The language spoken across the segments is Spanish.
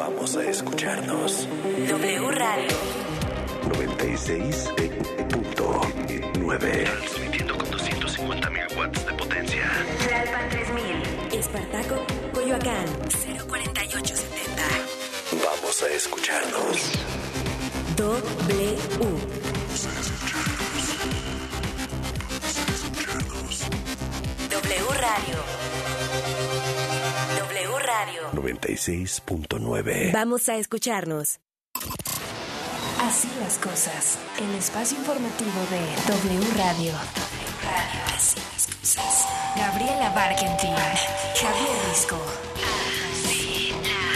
Vamos a escucharnos. W Radio 96.9. Transmitiendo con 250.000 watts de potencia. Tlalpan 3000. Espartaco, Coyoacán 04870. Vamos a escucharnos. W. W Radio. W Radio 96.9. Vamos a escucharnos. Así las cosas. El espacio informativo de W Radio. Así las cosas. Gabriela Barkentin. Javier Risco. Así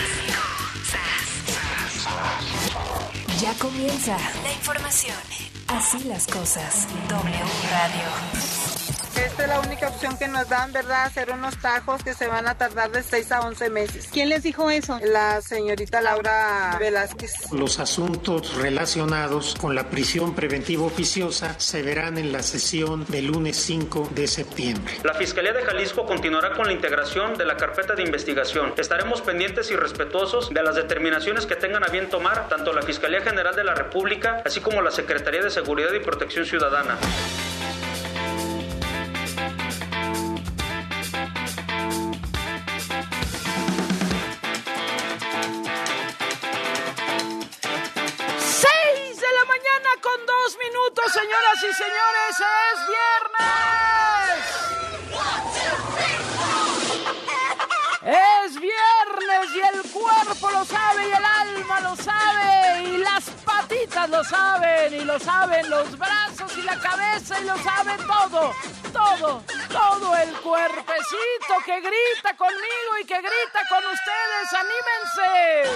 las cosas. Ya comienza la información. Así las cosas. W Radio. Esta es la única opción que nos dan, ¿verdad? Hacer unos tajos que se van a tardar de 6 a 11 meses. ¿Quién les dijo eso? La señorita Laura Velázquez. Los asuntos relacionados con la prisión preventiva oficiosa se verán en la sesión del lunes 5 de septiembre. La Fiscalía de Jalisco continuará con la integración de la carpeta de investigación. Estaremos pendientes y respetuosos de las determinaciones que tengan a bien tomar tanto la Fiscalía General de la República, así como la Secretaría de Seguridad y Protección Ciudadana. Señoras y señores, es viernes y el cuerpo lo sabe y el alma lo sabe y las patitas lo saben y lo saben los brazos y la cabeza y lo sabe todo el cuerpecito que grita conmigo y que grita con ustedes. ¡Anímense!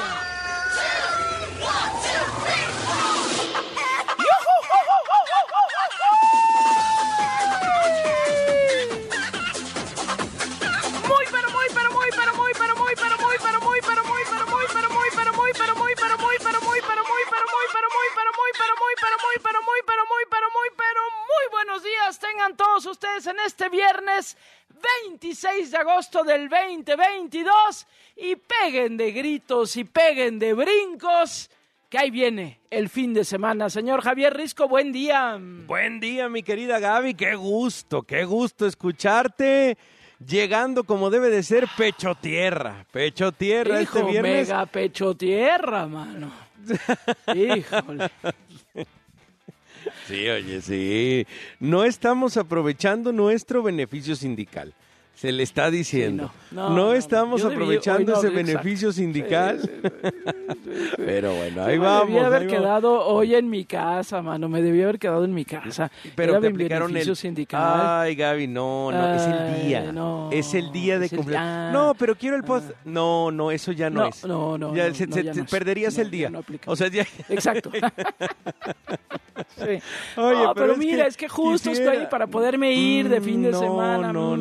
Muy buenos días tengan todos ustedes en este viernes 26 de agosto del 2022 y peguen de gritos y peguen de brincos, que ahí viene el fin de semana. Señor Javier Risco, buen día. Buen día, mi querida Gaby, qué gusto escucharte. Llegando como debe de ser, pecho tierra Hijo, este viernes. Mega pecho tierra, mano. Híjole. Sí, oye, sí. No estamos aprovechando nuestro beneficio sindical. Se le está diciendo. Sí, no estamos aprovechando ese beneficio sindical. Sí. Pero bueno, ahí me vamos. Me debía haber quedado hoy en mi casa, mano. Me debía haber quedado en mi casa. Pero era te mi aplicaron beneficio el sindical. Ay, Gaby, no, es el día. No, es el día de cumpleaños. No, pero quiero el post. No, eso ya no es. No. Ya perderías el día. No o sea, ya. Exacto. Sí. Oye, pero mira, es que justo estoy ahí para poderme ir de fin de semana. No.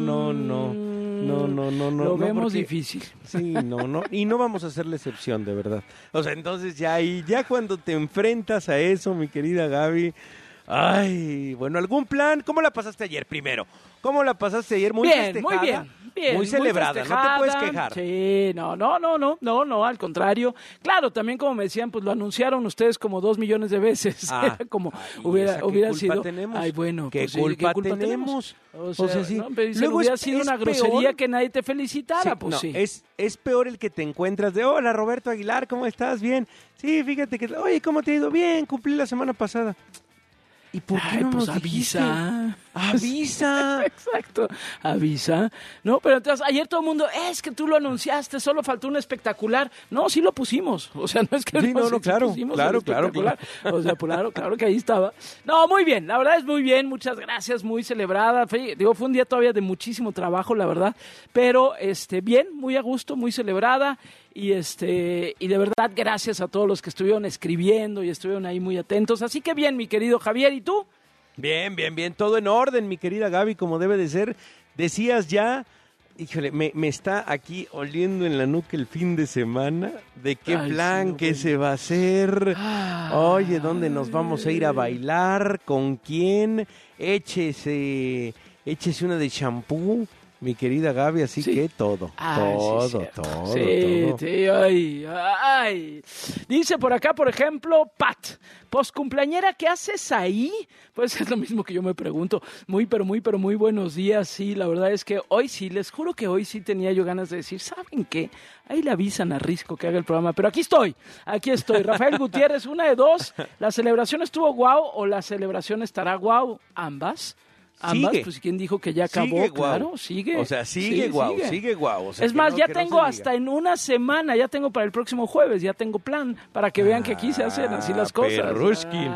Lo vemos porque, difícil. Sí, no. Y no vamos a hacer la excepción, de verdad. O sea, entonces ya cuando te enfrentas a eso, mi querida Gaby. Ay, bueno, ¿algún plan? ¿Cómo la pasaste ayer primero? ¿Cómo la pasaste ayer? Muy bien, festejada. Muy bien. Muy celebrada, no te puedes quejar. Sí, no, al contrario. Claro, también como me decían, pues lo anunciaron ustedes como 2 millones de veces. Era como hubiera sido. Tenemos? Ay, bueno, ¿Qué culpa tenemos? O sea, sí. ¿no? Pero luego hubiera sido una grosería que nadie te felicitara, sí. Es peor el que te encuentras de, hola, Roberto Aguilar, ¿cómo estás? Bien. Sí, fíjate que, oye, ¿cómo te ha ido? Bien, cumplí la semana pasada. ¿Y por qué no nos avisa? Avisa. Exacto, avisa. No, pero entonces ayer todo el mundo, es que tú lo anunciaste, solo faltó un espectacular. No, sí lo pusimos. O sea, no es que sí, claro. O sea, claro que ahí estaba. No, muy bien, la verdad es muy bien, muchas gracias, muy celebrada. Fue un día todavía de muchísimo trabajo, la verdad, pero bien, muy a gusto, muy celebrada. Y de verdad, gracias a todos los que estuvieron escribiendo y estuvieron ahí muy atentos. Así que bien, mi querido Javier, ¿y tú? Bien, todo en orden, mi querida Gaby, como debe de ser. Decías ya, híjole, me está aquí oliendo en la nuca el fin de semana. ¿De qué plan? ¿Qué se va a hacer? Oye, ¿dónde nos vamos a ir a bailar? ¿Con quién? Échese una de champú. mi querida Gaby, así que todo. Sí, ay. Dice por acá, por ejemplo, Pat, poscumpleañera, ¿qué haces ahí? Pues es lo mismo que yo me pregunto. Muy buenos días. Sí, la verdad es que hoy sí, les juro que hoy sí tenía yo ganas de decir, ¿saben qué? Ahí le avisan a Risco que haga el programa, pero aquí estoy. Rafael Gutiérrez, una de dos, ¿la celebración estuvo guau o la celebración estará guau? Ambas, sigue. pues ¿quién dijo que ya acabó? Sigue claro, guau. sigue. O sea, sigue guau. O sea, es más, no, ya no tengo hasta en una semana, ya tengo para el próximo jueves, ya tengo plan, para que vean que aquí se hacen así las cosas. Perrushkin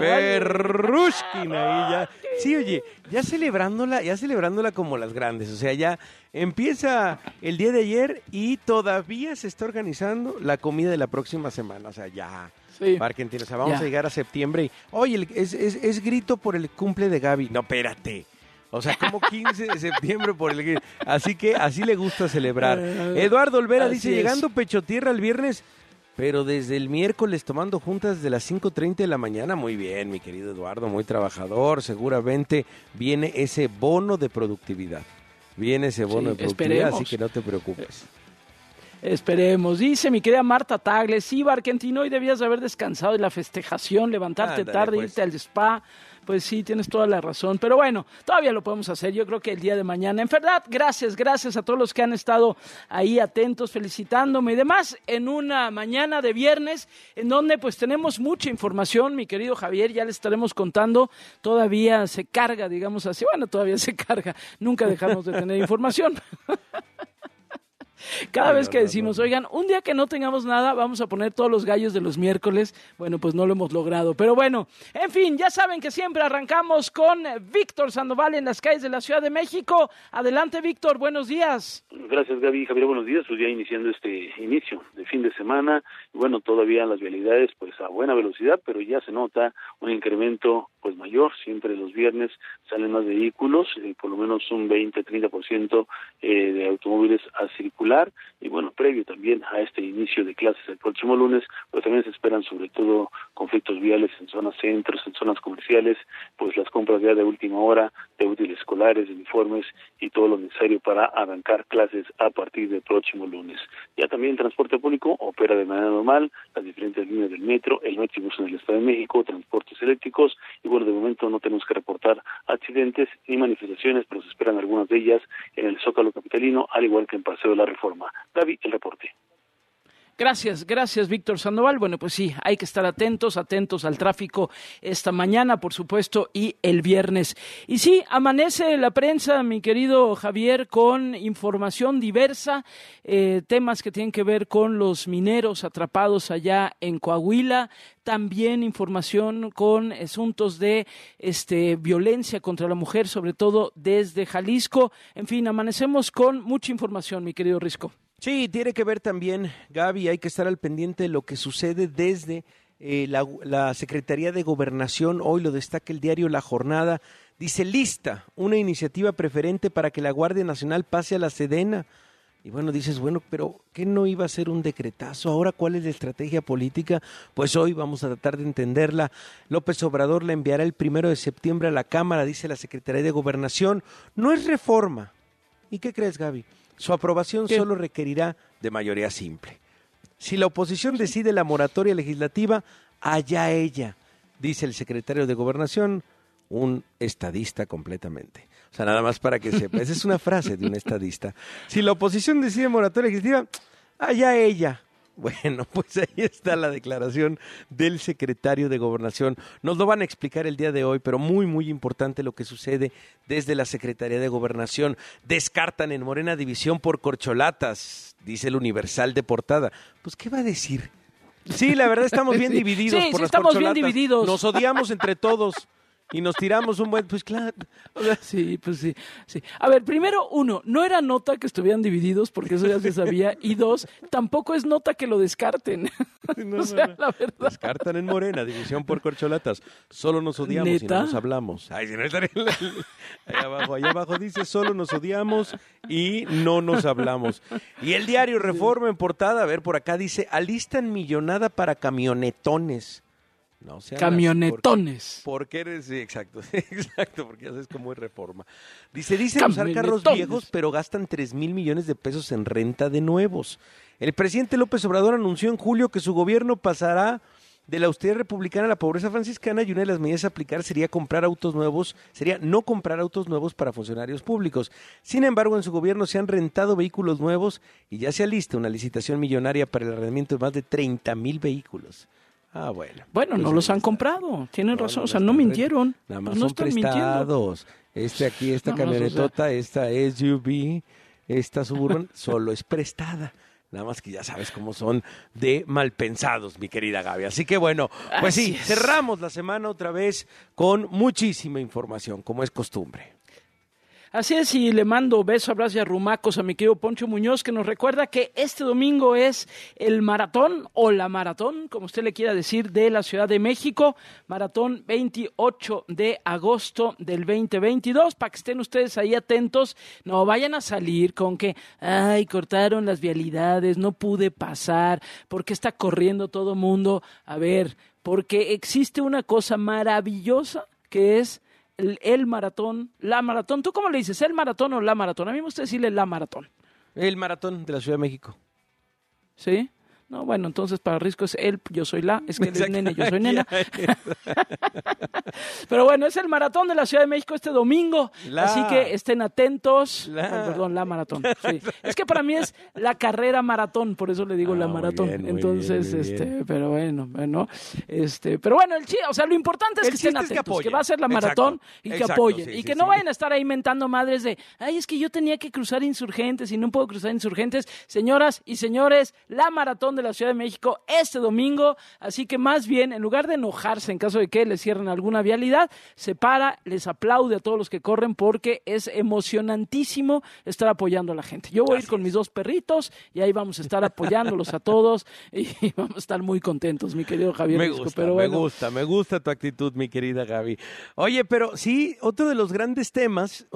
ahí ya. Sí, oye, ya celebrándola como las grandes, o sea, ya empieza el día de ayer y todavía se está organizando la comida de la próxima semana, o sea, ya. Sí. Argentina, o sea, vamos a llegar a septiembre y, oye, es grito por el cumple de Gaby. No, espérate. O sea, como 15 de septiembre por el grito. Así que así le gusta celebrar. Eduardo Olvera dice, llegando Pecho Tierra el viernes, pero desde el miércoles tomando juntas de las 5:30 de la mañana. Muy bien, mi querido Eduardo, muy trabajador. Seguramente viene ese bono de productividad. Esperemos. Así que no te preocupes. Esperemos. Dice mi querida Marta Tagle, sí, Argentino, hoy debías de haber descansado de la festejación, levantarte tarde, irte al spa. Pues sí, tienes toda la razón. Pero bueno, todavía lo podemos hacer. Yo creo que el día de mañana. En verdad, gracias a todos los que han estado ahí atentos, felicitándome y demás. En una mañana de viernes, en donde pues tenemos mucha información, mi querido Javier, ya les estaremos contando. Todavía se carga, digamos así. Bueno, todavía se carga. Nunca dejamos de tener información. Cada vez que decimos, oigan, un día que no tengamos nada, vamos a poner todos los gallos de los miércoles. Bueno, pues no lo hemos logrado. Pero bueno, en fin, ya saben que siempre arrancamos con Víctor Sandoval en las calles de la Ciudad de México. Adelante, Víctor, buenos días. Gracias, Gaby. Javier, buenos días. Pues ya iniciando este inicio de fin de semana. Y bueno, todavía las vialidades pues a buena velocidad, pero ya se nota un incremento pues mayor. Siempre los viernes salen más vehículos, por lo menos un 20-30% de automóviles a circular. Y bueno, previo también a este inicio de clases el próximo lunes, pero también se esperan sobre todo conflictos viales en zonas centros, en zonas comerciales, pues las compras ya de última hora, de útiles escolares, de uniformes y todo lo necesario para arrancar clases a partir del próximo lunes. Ya también el transporte público opera de manera normal, las diferentes líneas del metro, el Metrobús en el Estado de México, transportes eléctricos, y bueno, de momento no tenemos que reportar accidentes ni manifestaciones, pero se esperan algunas de ellas en el Zócalo capitalino, al igual que en Paseo de la Reforma. Gaby, el reporte. Gracias, Víctor Sandoval. Bueno, pues sí, hay que estar atentos al tráfico esta mañana, por supuesto, y el viernes. Y sí, amanece la prensa, mi querido Javier, con información diversa, temas que tienen que ver con los mineros atrapados allá en Coahuila, también información con asuntos de violencia contra la mujer, sobre todo desde Jalisco. En fin, amanecemos con mucha información, mi querido Risco. Sí, tiene que ver también, Gaby, hay que estar al pendiente de lo que sucede desde la Secretaría de Gobernación. Hoy lo destaca el diario La Jornada. Dice, lista una iniciativa preferente para que la Guardia Nacional pase a la Sedena. Y bueno, dices, bueno, pero ¿qué no iba a ser un decretazo? Ahora, ¿cuál es la estrategia política? Pues hoy vamos a tratar de entenderla. López Obrador la enviará el 1 de septiembre a la Cámara, dice la Secretaría de Gobernación. No es reforma. ¿Y qué crees, Gaby? Su aprobación solo requerirá de mayoría simple. Si la oposición decide la moratoria legislativa, allá ella, dice el secretario de Gobernación, un estadista completamente. O sea, nada más para que sepa. Esa es una frase de un estadista. Si la oposición decide moratoria legislativa, allá ella. Bueno, pues ahí está la declaración del secretario de Gobernación. Nos lo van a explicar el día de hoy, pero muy, muy importante lo que sucede desde la Secretaría de Gobernación. Descartan en Morena división por corcholatas, dice el Universal de portada. Pues, ¿qué va a decir? Sí, la verdad estamos bien divididos por las estamos corcholatas. Bien divididos. Nos odiamos entre todos. Y nos tiramos un buen, pues claro. Sí, pues sí. A ver, primero, uno, no era nota que estuvieran divididos, porque eso ya se sabía. Y dos, tampoco es nota que lo descarten. No, la verdad. Descartan en Morena, división por corcholatas. Solo nos odiamos. ¿Neta? Y no nos hablamos. Ay, si no estaría allá abajo dice, solo nos odiamos y no nos hablamos. Y el diario Reforma en portada, a ver, por acá dice, alistan millonada para camionetones. No sean camionetones. Porque eres, sí, exacto, porque ya sabes cómo es Reforma. Dicen usar carros viejos, pero gastan 3,000 millones de pesos en renta de nuevos. El presidente López Obrador anunció en julio que su gobierno pasará de la austeridad republicana a la pobreza franciscana, y una de las medidas a aplicar sería no comprar autos nuevos para funcionarios públicos. Sin embargo, en su gobierno se han rentado vehículos nuevos y ya se alista una licitación millonaria para el arrendamiento de más de 30,000 vehículos. Ah, bueno. Bueno, pues no los han comprado, tienen razón, o sea, no mintieron. Nada más no son prestados. Esta camionetota, esta SUV, esta Suburban, solo es prestada. Nada más que ya sabes cómo son de malpensados, mi querida Gaby. Así que bueno, pues sí, cerramos la semana otra vez con muchísima información, como es costumbre. Así es, y le mando besos, abrazos y arrumacos a mi querido Poncho Muñoz, que nos recuerda que este domingo es el maratón, o la maratón, como usted le quiera decir, de la Ciudad de México, maratón 28 de agosto del 2022, para que estén ustedes ahí atentos, no vayan a salir con que, cortaron las vialidades, no pude pasar, ¿por qué está corriendo todo mundo? A ver, porque existe una cosa maravillosa que es el maratón, la maratón. ¿Tú cómo le dices? ¿El maratón o la maratón? A mí me gusta decirle la maratón. El maratón de la Ciudad de México. ¿Sí? No, bueno, entonces para Risco es él, yo soy la, es que él es nene, yo soy nena. Pero bueno, es el maratón de la Ciudad de México este domingo, así que estén atentos. La maratón. Sí. Es que para mí es la carrera maratón, por eso le digo la maratón. Bien, entonces, bien. Pero bueno, o sea, lo importante es que estén atentos, que va a ser la maratón y que apoyen. Y que no vayan a estar ahí mentando madres de, es que yo tenía que cruzar Insurgentes y no puedo cruzar Insurgentes. Señoras y señores, la maratón de la Ciudad de México este domingo, así que más bien, en lugar de enojarse en caso de que les cierren alguna vialidad, se para, les aplaude a todos los que corren, porque es emocionantísimo estar apoyando a la gente. Yo voy a ir con mis 2 perritos y ahí vamos a estar apoyándolos a todos y vamos a estar muy contentos, mi querido Javier. Me gusta tu actitud, mi querida Gaby. Oye, pero sí, otro de los grandes temas,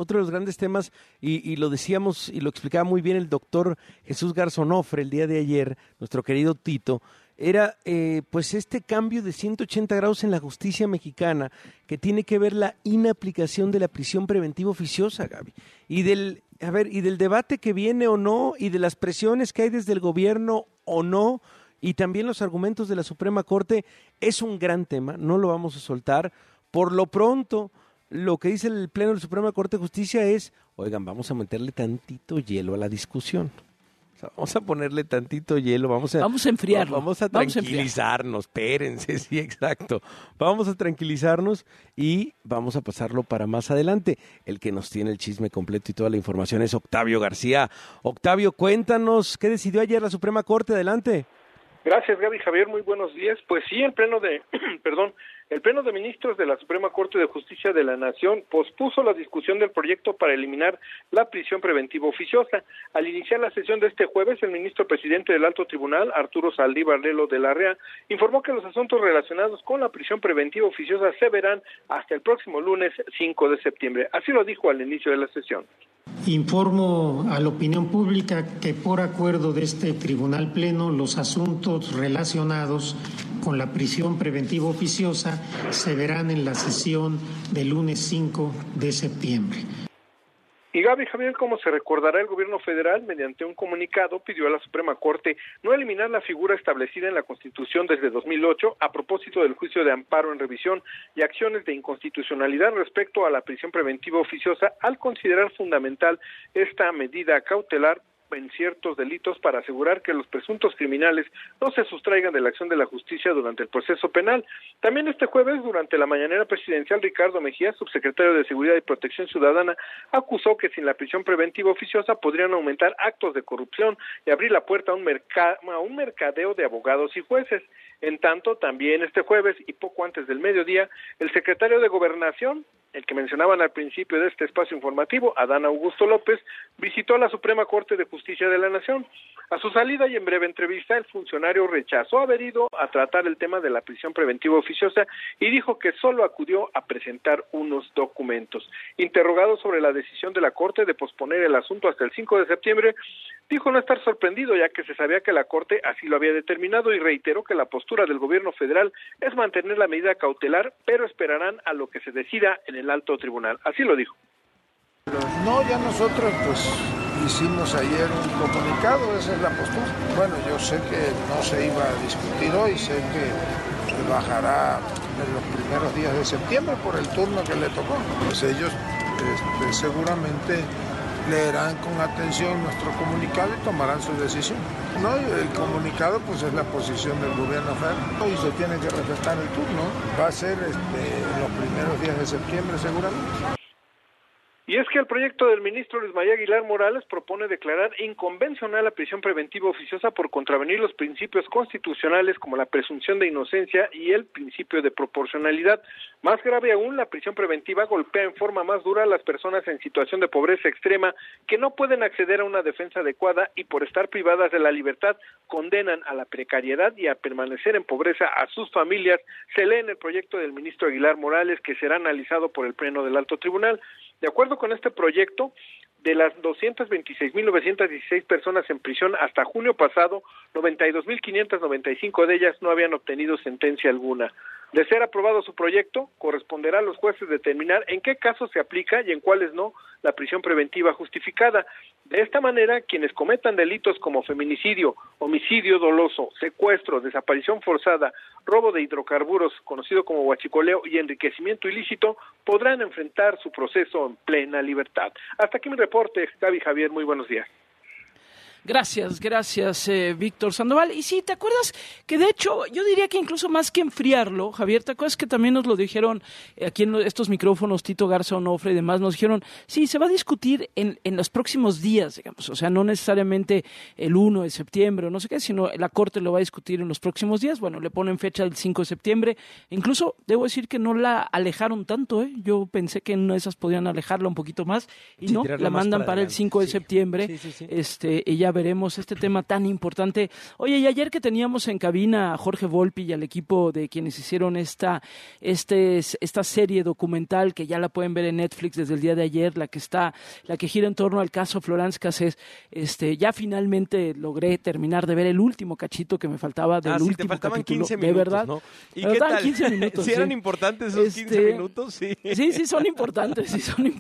y lo decíamos y lo explicaba muy bien el doctor Jesús Garzonofre el día de ayer, nuestro querido Tito, era pues este cambio de 180 grados en la justicia mexicana, que tiene que ver la inaplicación de la prisión preventiva oficiosa, Gaby, y del debate que viene o no, y de las presiones que hay desde el gobierno o no, y también los argumentos de la Suprema Corte. Es un gran tema, no lo vamos a soltar. Por lo pronto, lo que dice el Pleno de la Suprema Corte de Justicia es, oigan, vamos a meterle tantito hielo a la discusión. Vamos a ponerle tantito hielo, vamos a enfriarlo. Vamos a tranquilizarnos, espérense, sí, exacto. Vamos a tranquilizarnos y vamos a pasarlo para más adelante. El que nos tiene el chisme completo y toda la información es Octavio García. Octavio, cuéntanos, ¿qué decidió ayer la Suprema Corte? Adelante. Gracias, Gaby. Javier, muy buenos días. Pues sí, el Pleno de Ministros de la Suprema Corte de Justicia de la Nación pospuso la discusión del proyecto para eliminar la prisión preventiva oficiosa. Al iniciar la sesión de este jueves, el ministro presidente del Alto Tribunal, Arturo Saldívar Lelo de la Rea, informó que los asuntos relacionados con la prisión preventiva oficiosa se verán hasta el próximo lunes 5 de septiembre. Así lo dijo al inicio de la sesión. Informo a la opinión pública que por acuerdo de este Tribunal Pleno, los asuntos relacionados con la prisión preventiva oficiosa se verán en la sesión del lunes 5 de septiembre. Y Gaby, Javier, como se recordará, el gobierno federal, mediante un comunicado, pidió a la Suprema Corte no eliminar la figura establecida en la Constitución desde 2008 a propósito del juicio de amparo en revisión y acciones de inconstitucionalidad respecto a la prisión preventiva oficiosa, al considerar fundamental esta medida cautelar en ciertos delitos para asegurar que los presuntos criminales no se sustraigan de la acción de la justicia durante el proceso penal. También este jueves, durante la mañanera presidencial, Ricardo Mejía, subsecretario de Seguridad y Protección Ciudadana, acusó que sin la prisión preventiva oficiosa podrían aumentar actos de corrupción y abrir la puerta a un mercadeo de abogados y jueces. En tanto, también este jueves y poco antes del mediodía, el secretario de Gobernación, el que mencionaban al principio de este espacio informativo, Adán Augusto López, visitó a la Suprema Corte de Justicia de la Nación. A su salida y en breve entrevista, el funcionario rechazó haber ido a tratar el tema de la prisión preventiva oficiosa y dijo que solo acudió a presentar unos documentos. Interrogado sobre la decisión de la Corte de posponer el asunto hasta el 5 de septiembre, dijo no estar sorprendido ya que se sabía que la Corte así lo había determinado y reiteró que la postura del gobierno federal es mantener la medida cautelar, pero esperarán a lo que se decida en el alto tribunal. Así lo dijo. No, ya nosotros hicimos ayer un comunicado, esa es la postura. Bueno, yo sé que no se iba a discutir hoy, sé que bajará en los primeros días de septiembre por el turno que le tocó. Pues ellos seguramente leerán con atención nuestro comunicado y tomarán su decisión. No, el comunicado pues es la posición del gobierno federal y se tiene que respetar el turno. Va a ser en los primeros días de septiembre seguramente. Y es que el proyecto del ministro Luis María Aguilar Morales propone declarar inconvencional la prisión preventiva oficiosa por contravenir los principios constitucionales como la presunción de inocencia y el principio de proporcionalidad. Más grave aún, la prisión preventiva golpea en forma más dura a las personas en situación de pobreza extrema que no pueden acceder a una defensa adecuada y por estar privadas de la libertad condenan a la precariedad y a permanecer en pobreza a sus familias. Se lee en el proyecto del ministro Aguilar Morales que será analizado por el Pleno del Alto Tribunal. De acuerdo con este proyecto, de las 226.916 personas en prisión hasta junio pasado, 92.595 de ellas no habían obtenido sentencia alguna. De ser aprobado su proyecto, corresponderá a los jueces determinar en qué casos se aplica y en cuáles no la prisión preventiva justificada. De esta manera, quienes cometan delitos como feminicidio, homicidio doloso, secuestro, desaparición forzada, robo de hidrocarburos, conocido como huachicoleo, y enriquecimiento ilícito, podrán enfrentar su proceso en plena libertad. Hasta aquí mi reporte, Gaby, Javier, muy buenos días. Gracias, Víctor Sandoval. Y sí, ¿te acuerdas que de hecho yo diría que incluso más que enfriarlo, Javier, ¿te acuerdas que también nos lo dijeron aquí en estos micrófonos, Tito Garza Onofre y demás, nos dijeron, sí, se va a discutir en los próximos días, digamos, o sea, no necesariamente el 1 de septiembre o no sé qué, sino la Corte lo va a discutir en los próximos días. Bueno, le ponen fecha del 5 de septiembre. Incluso debo decir que no la alejaron tanto, ¿eh? Yo pensé que en una de esas podían alejarla un poquito más y sí, no, la mandan para el 5 de septiembre. Sí. Y ya veremos este tema tan importante. Oye, y ayer que teníamos en cabina a Jorge Volpi y al equipo de quienes hicieron esta serie documental que ya la pueden ver en Netflix desde el día de ayer, la que gira en torno al caso Florence Cassés, ya finalmente logré terminar de ver el último cachito que me faltaba del último te faltaban capítulo. 15 minutos, de verdad. ¿no? ¿Y me qué tal? 15 minutos. ¿Sí eran importantes esos 15 minutos? Sí. Sí, son importantes,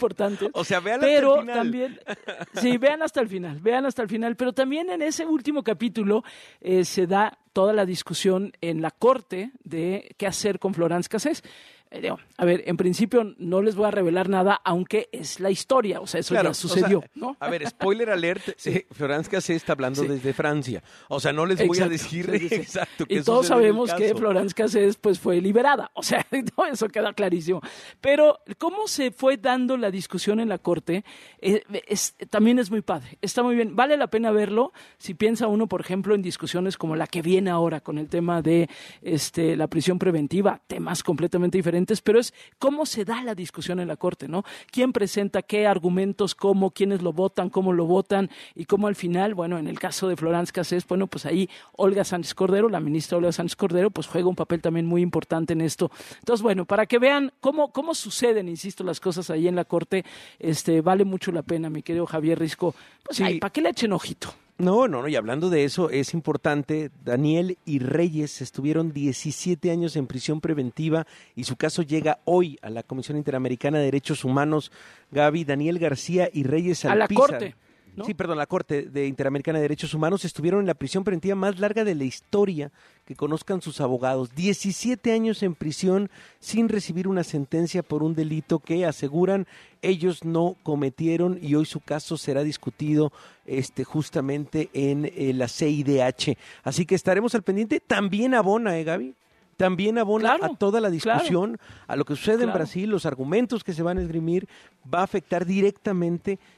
O sea, vean hasta el final. También, sí, vean hasta el final, pero también en ese último capítulo se da toda la discusión en la Corte de qué hacer con Florence Cassés. A ver, en principio no les voy a revelar nada, aunque es la historia, o sea, eso ya sucedió, o sea, ¿no? A ver, spoiler alert, sí. Florence Cassés está hablando desde Francia, o sea, no les voy a decir exacto qué y todos sabemos que caso. Florence Cassés pues fue liberada, o sea, no, eso queda clarísimo. Pero cómo se fue dando la discusión en la Corte también es muy padre, está muy bien, vale la pena verlo si piensa uno, por ejemplo, en discusiones como la que viene ahora con el tema de la prisión preventiva, temas completamente diferentes, pero es cómo se da la discusión en la Corte, ¿no? ¿Quién presenta qué argumentos, cómo, quiénes lo votan, cómo lo votan y cómo al final, bueno, en el caso de Florence Cassés, bueno, pues ahí Olga Sánchez Cordero, la ministra Olga Sánchez Cordero, pues juega un papel también muy importante en esto. Entonces, bueno, para que vean cómo suceden, insisto, las cosas ahí en la Corte, vale mucho la pena, mi querido Javier Risco. Pues sí. ¿Para qué le echen ojito? No, y hablando de eso, es importante, Daniel y Reyes estuvieron 17 años en prisión preventiva y su caso llega hoy a la Comisión Interamericana de Derechos Humanos. Gaby, Daniel García y Reyes Alpizar. A la Corte. ¿No? Sí, perdón, la Corte Interamericana de Derechos Humanos estuvieron en la prisión preventiva más larga de la historia, que conozcan sus abogados. 17 años en prisión sin recibir una sentencia por un delito que aseguran ellos no cometieron y hoy su caso será discutido justamente en la CIDH. Así que estaremos al pendiente. También abona, Gaby. También abona a toda la discusión, a lo que sucede en Brasil, los argumentos que se van a esgrimir, va a afectar directamente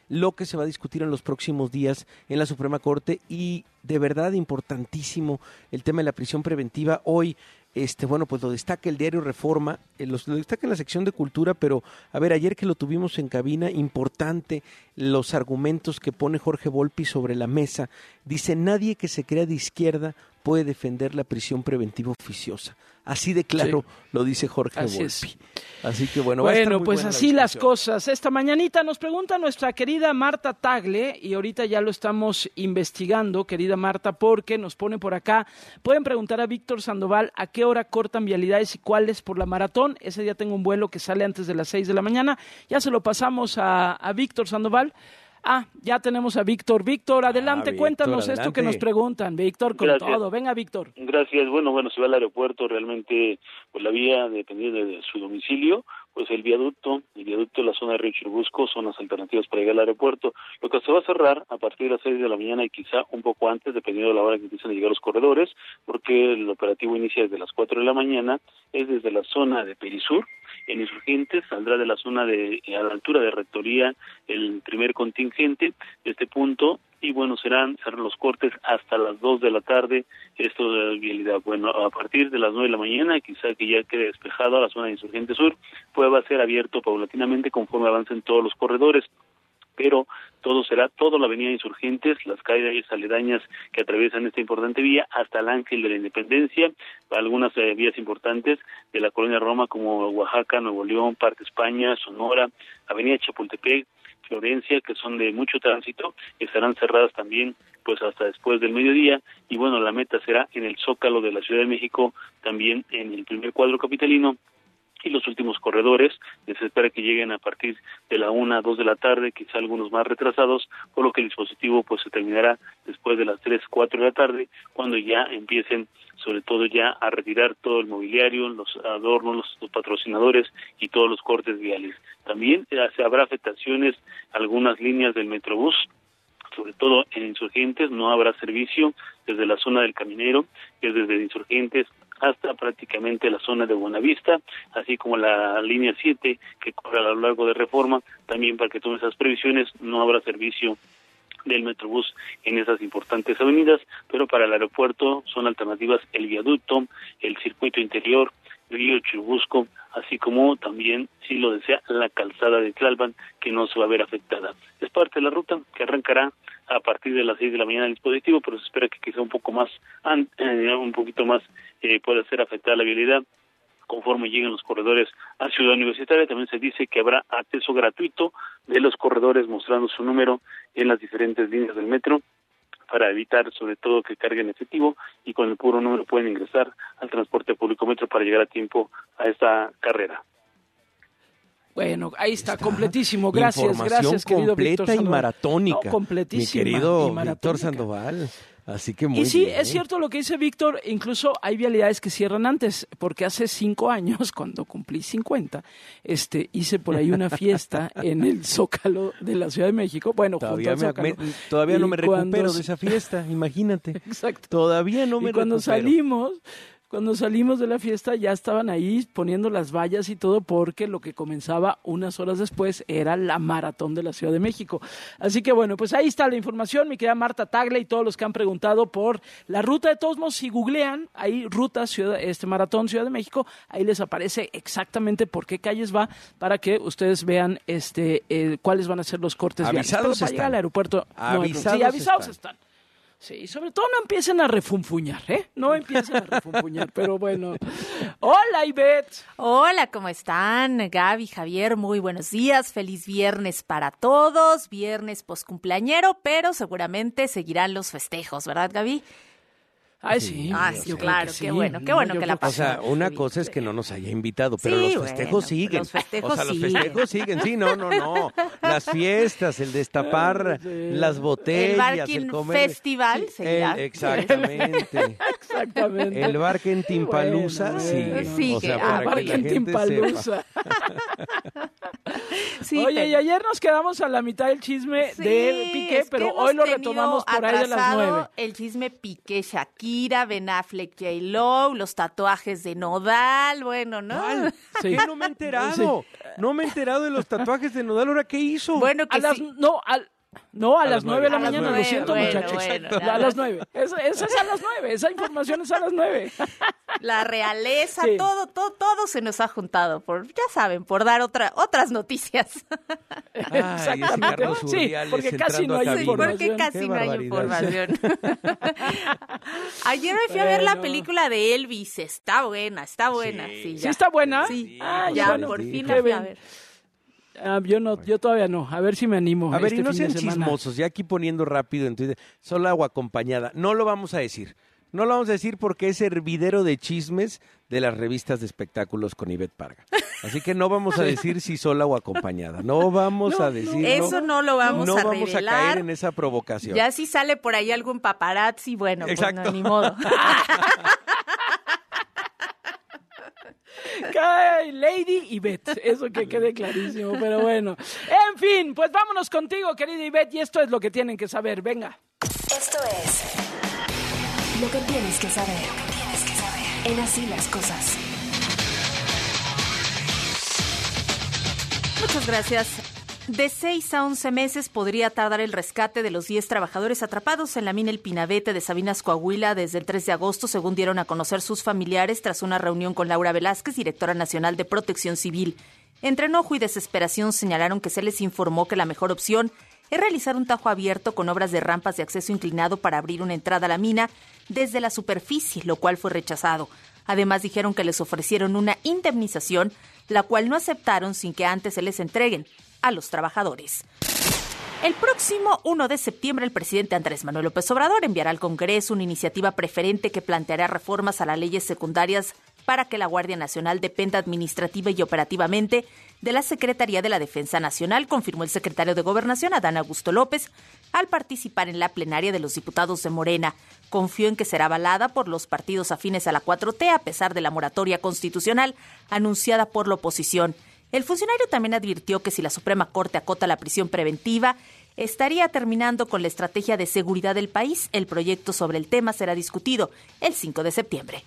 lo que se va a discutir en los próximos días en la Suprema Corte y de verdad importantísimo el tema de la prisión preventiva. Hoy, bueno, pues lo destaca el diario Reforma, lo destaca en la sección de Cultura, pero a ver, ayer que lo tuvimos en cabina, importante los argumentos que pone Jorge Volpi sobre la mesa. Dice, nadie que se crea de izquierda puede defender la prisión preventiva oficiosa. Así de claro lo dice Jorge Volpi. Así que bueno, pues así las cosas. Esta mañanita nos pregunta nuestra querida Marta Tagle, y ahorita ya lo estamos investigando, querida Marta, porque nos pone por acá, pueden preguntar a Víctor Sandoval a qué hora cortan vialidades y cuáles por la maratón. Ese día tengo un vuelo que sale antes de las 6 de la mañana. Ya se lo pasamos a Víctor Sandoval. Ya tenemos a Víctor. Víctor, adelante, Víctor, cuéntanos esto que nos preguntan. Víctor, con todo. Venga, Víctor. Gracias. Bueno, se va al aeropuerto, realmente, pues la vía, dependiendo de su domicilio, pues el viaducto, la zona de Río Churubusco, son las alternativas para llegar al aeropuerto. Lo que se va a cerrar a partir de las 6 de la mañana y quizá un poco antes, dependiendo de la hora que empiecen a llegar los corredores, porque el operativo inicia desde las 4 de la mañana, es desde la zona de Perisur, en Insurgentes, saldrá de la zona a la altura de Rectoría el primer contingente de este punto, y bueno, serán los cortes hasta las 2 de la tarde, esto de la vialidad. Bueno, a partir de las 9 de la mañana, quizá que ya quede despejado a la zona de Insurgente Sur, pues va a ser abierto paulatinamente conforme avancen todos los corredores, pero toda la avenida Insurgentes, las calles aledañas que atraviesan esta importante vía, hasta el Ángel de la Independencia, algunas vías importantes de la colonia Roma como Oaxaca, Nuevo León, Parque España, Sonora, avenida Chapultepec, Florencia, que son de mucho tránsito, estarán cerradas también pues hasta después del mediodía, y bueno, la meta será en el Zócalo de la Ciudad de México, también en el primer cuadro capitalino, y los últimos corredores se espera que lleguen a partir de la 1 a 2 de la tarde, quizá algunos más retrasados, por lo que el dispositivo pues se terminará después de las 3, 4 de la tarde, cuando ya empiecen sobre todo ya a retirar todo el mobiliario, los adornos, los patrocinadores y todos los cortes viales. También habrá afectaciones algunas líneas del Metrobús, sobre todo en Insurgentes. No habrá servicio desde la zona del Caminero, que es desde Insurgentes hasta prácticamente la zona de Buenavista, así como la línea 7 que corre a lo largo de Reforma. También, para que tomen esas previsiones, no habrá servicio del Metrobús en esas importantes avenidas, pero para el aeropuerto son alternativas el viaducto, el circuito interior, Río Churubusco, así como también, si lo desea, la calzada de Tlalpan, que no se va a ver afectada. Es parte de la ruta que arrancará a partir de las 6 de la mañana el dispositivo, pero se espera que quizá un poquito más pueda ser afectada la vialidad conforme lleguen los corredores a Ciudad Universitaria. También se dice que habrá acceso gratuito de los corredores mostrando su número en las diferentes líneas del metro, para evitar sobre todo que carguen efectivo, y con el puro número pueden ingresar al transporte público metro para llegar a tiempo a esta carrera. Bueno, ahí está, completísimo. Gracias, querido completa Víctor Sandoval. Y maratónica. No, completísima. Mi querido Víctor Sandoval. Así que muy bien. Y sí, bien. Es cierto lo que dice Víctor, incluso hay vialidades que cierran antes, porque hace 5 años, cuando cumplí 50, hice por ahí una fiesta en el Zócalo de la Ciudad de México. Bueno, junto al Zócalo. Todavía no me recupero de esa fiesta, imagínate. Exacto. Todavía no me recupero. Cuando salimos de la fiesta ya estaban ahí poniendo las vallas y todo, porque lo que comenzaba unas horas después era la maratón de la Ciudad de México. Así que bueno, pues ahí está la información, mi querida Marta Tagle, y todos los que han preguntado por la ruta. De todos modos, si googlean ahí ruta maratón Ciudad de México, ahí les aparece exactamente por qué calles va, para que ustedes vean cuáles van a ser los cortes viales. Avisados Pero para llegar al aeropuerto, avisados están. Sí, sobre todo no empiecen a refunfuñar, No empiecen a refunfuñar, pero bueno. Hola, Ivette. Hola, ¿cómo están? Gaby, Javier, muy buenos días. Feliz viernes para todos. Viernes poscumpleañero, pero seguramente seguirán los festejos, ¿verdad, Gaby? Ay, sí. Sí, claro, qué bueno que la pasó. O sea, una cosa es que no nos haya invitado, pero los festejos siguen. Los festejos los festejos siguen, sí, no. Las fiestas, el destapar las botellas, el Barking Festival seguirá. Exactamente. El Barking Palusa sigue. O sea, para que la gente sepa. Sí, oye, y ayer nos quedamos a la mitad del chisme de Piqué, pero hoy lo retomamos por ahí de las 9. El chisme Piqué, Shakira, Ben Affleck, J-Lo, los tatuajes de Nodal, bueno, ¿no? Sí. ¿Qué no me he enterado? No me he enterado de los tatuajes de Nodal. ¿Ahora qué hizo? Bueno, que a las 9 de la mañana, lo siento, muchachos. Bueno, a las 9. Esa es a las 9, esa información es a las 9. La realeza, todo se nos ha juntado, ya saben, por dar otras noticias. Ay, ese Carlos Urdiales porque casi no hay información. Porque casi no hay información. Ayer me fui a ver la película de Elvis, está buena. ¿Sí está buena? Sí, por fin la fui a ver. Yo todavía no. A ver si me animo. A ver, y no sean chismosos, ya aquí poniendo rápido en Twitter, solo agua acompañada. No lo vamos a decir. No lo vamos a decir porque es hervidero de chismes de las revistas de espectáculos con Ivette Parga. Así que no vamos a decir si sola o acompañada. No vamos a decir. Eso no lo vamos a revelar. No vamos a caer en esa provocación. Ya si sale por ahí algún paparazzi, bueno, exacto. Pues no, ni modo. Lady Ivette, eso que quede clarísimo, pero bueno. En fin, pues vámonos contigo, querida Ivette, y esto es lo que tienen que saber. Venga. Esto es lo que tienes que saber. En Así las Cosas. Muchas gracias. De 6 a 11 meses podría tardar el rescate de los 10 trabajadores atrapados en la mina El Pinabete de Sabinas, Coahuila, desde el 3 de agosto, según dieron a conocer sus familiares tras una reunión con Laura Velázquez, directora nacional de Protección Civil. Entre enojo y desesperación señalaron que se les informó que la mejor opción es realizar un tajo abierto con obras de rampas de acceso inclinado para abrir una entrada a la mina desde la superficie, lo cual fue rechazado. Además, dijeron que les ofrecieron una indemnización, la cual no aceptaron sin que antes se les entreguen a los trabajadores. El próximo 1 de septiembre, el presidente Andrés Manuel López Obrador enviará al Congreso una iniciativa preferente que planteará reformas a las leyes secundarias para que la Guardia Nacional dependa administrativa y operativamente de la Secretaría de la Defensa Nacional, confirmó el secretario de Gobernación, Adán Augusto López, al participar en la plenaria de los diputados de Morena. Confió en que será avalada por los partidos afines a la 4T, a pesar de la moratoria constitucional anunciada por la oposición. El funcionario también advirtió que si la Suprema Corte acota la prisión preventiva, estaría terminando con la estrategia de seguridad del país. El proyecto sobre el tema será discutido el 5 de septiembre.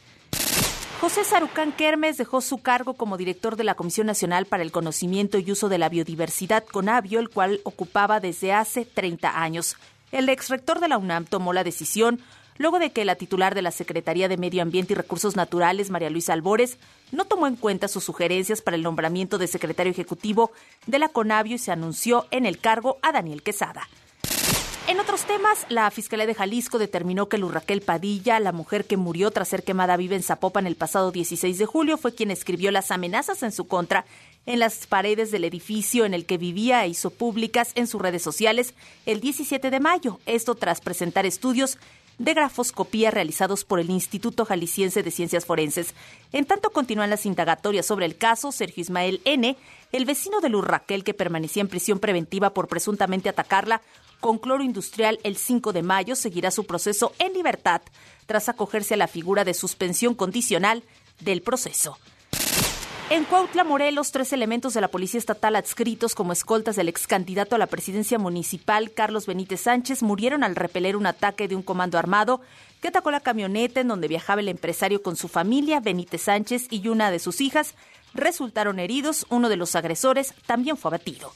José Sarucán Kermes dejó su cargo como director de la Comisión Nacional para el Conocimiento y Uso de la Biodiversidad, CONABIO, el cual ocupaba desde hace 30 años. El exrector de la UNAM tomó la decisión luego de que la titular de la Secretaría de Medio Ambiente y Recursos Naturales, María Luisa Albores, no tomó en cuenta sus sugerencias para el nombramiento de secretario ejecutivo de la CONABIO y se anunció en el cargo a Daniel Quesada. En otros temas, la Fiscalía de Jalisco determinó que Luz Raquel Padilla, la mujer que murió tras ser quemada viva en Zapopan el pasado 16 de julio, fue quien escribió las amenazas en su contra en las paredes del edificio en el que vivía e hizo públicas en sus redes sociales el 17 de mayo. Esto tras presentar estudios de grafoscopía realizados por el Instituto Jalisciense de Ciencias Forenses. En tanto continúan las indagatorias sobre el caso, Sergio Ismael N., el vecino de Luz Raquel que permanecía en prisión preventiva por presuntamente atacarla con cloro industrial el 5 de mayo, seguirá su proceso en libertad tras acogerse a la figura de suspensión condicional del proceso. En Cuautla, Morelos, 3 elementos de la Policía Estatal adscritos como escoltas del ex candidato a la presidencia municipal, Carlos Benítez Sánchez, murieron al repeler un ataque de un comando armado que atacó la camioneta en donde viajaba el empresario con su familia. Benítez Sánchez y una de sus hijas resultaron heridos. Uno de los agresores también fue abatido.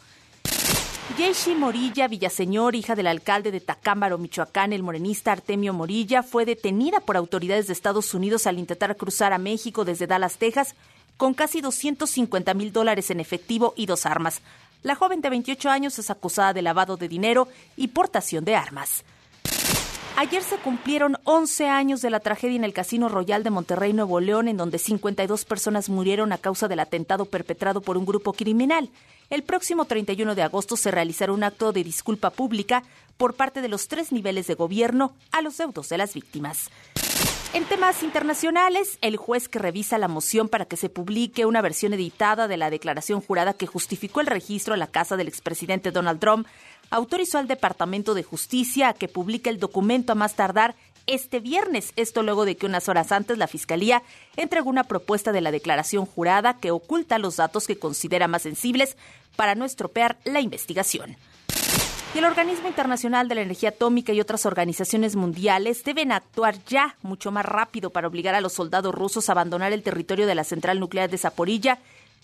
Yeishi Morilla Villaseñor, hija del alcalde de Tacámbaro, Michoacán, el morenista Artemio Morilla, fue detenida por autoridades de Estados Unidos al intentar cruzar a México desde Dallas, Texas, con casi $250,000 en efectivo y 2 armas. La joven de 28 años es acusada de lavado de dinero y portación de armas. Ayer se cumplieron 11 años de la tragedia en el Casino Royal de Monterrey, Nuevo León, en donde 52 personas murieron a causa del atentado perpetrado por un grupo criminal. El próximo 31 de agosto se realizará un acto de disculpa pública por parte de los 3 niveles de gobierno a los deudos de las víctimas. En temas internacionales, el juez que revisa la moción para que se publique una versión editada de la declaración jurada que justificó el registro a la casa del expresidente Donald Trump autorizó al Departamento de Justicia a que publique el documento a más tardar este viernes. Esto luego de que unas horas antes la Fiscalía entregó una propuesta de la declaración jurada que oculta los datos que considera más sensibles para no estropear la investigación. Y el Organismo Internacional de la Energía Atómica y otras organizaciones mundiales deben actuar ya mucho más rápido para obligar a los soldados rusos a abandonar el territorio de la central nuclear de Zaporilla,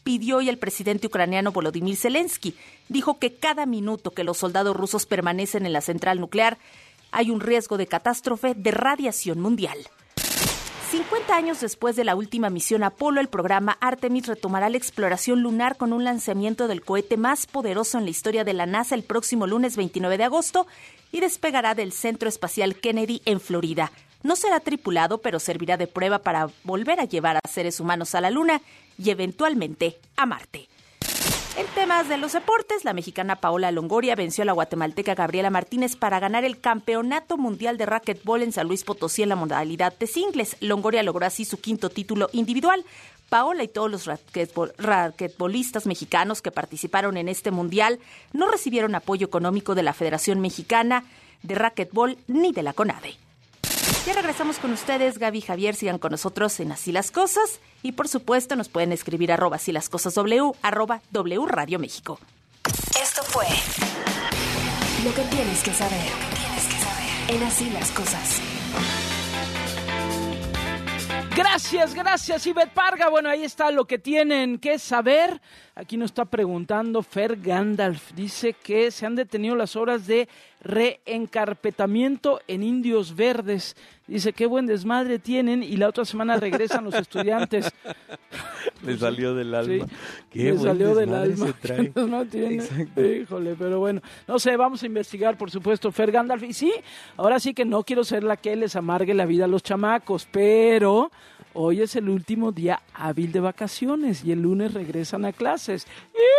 pidió hoy el presidente ucraniano Volodymyr Zelensky. Dijo que cada minuto que los soldados rusos permanecen en la central nuclear hay un riesgo de catástrofe de radiación mundial. 50 años después de la última misión Apolo, el programa Artemis retomará la exploración lunar con un lanzamiento del cohete más poderoso en la historia de la NASA el próximo lunes 29 de agosto y despegará del Centro Espacial Kennedy en Florida. No será tripulado, pero servirá de prueba para volver a llevar a seres humanos a la Luna y eventualmente a Marte. En temas de los deportes, la mexicana Paola Longoria venció a la guatemalteca Gabriela Martínez para ganar el Campeonato Mundial de Racquetball en San Luis Potosí en la modalidad de singles. Longoria logró así su 5º título individual. Paola y todos los raquetbolistas mexicanos que participaron en este mundial no recibieron apoyo económico de la Federación Mexicana de Racquetbol ni de la CONADE. Ya regresamos con ustedes, Gaby y Javier, sigan con nosotros en Así las Cosas y por supuesto nos pueden escribir @asílascosasw, @W Radio México. Esto fue Lo que tienes que saber en Así las Cosas. Gracias, Ivette Parga. Bueno, ahí está lo que tienen que saber. Aquí nos está preguntando Fer Gandalf. Dice que se han detenido las obras de reencarpetamiento en Indios Verdes. Dice, qué buen desmadre tienen y la otra semana regresan los estudiantes. Le salió del alma. Sí, qué le buen salió del desmadre alma. se trae. No tiene. Exacto. Híjole, pero bueno. No sé, vamos a investigar, por supuesto, Fer Gandalf. Y sí, ahora sí que no quiero ser la que les amargue la vida a los chamacos, pero hoy es el último día hábil de vacaciones y el lunes regresan a clases.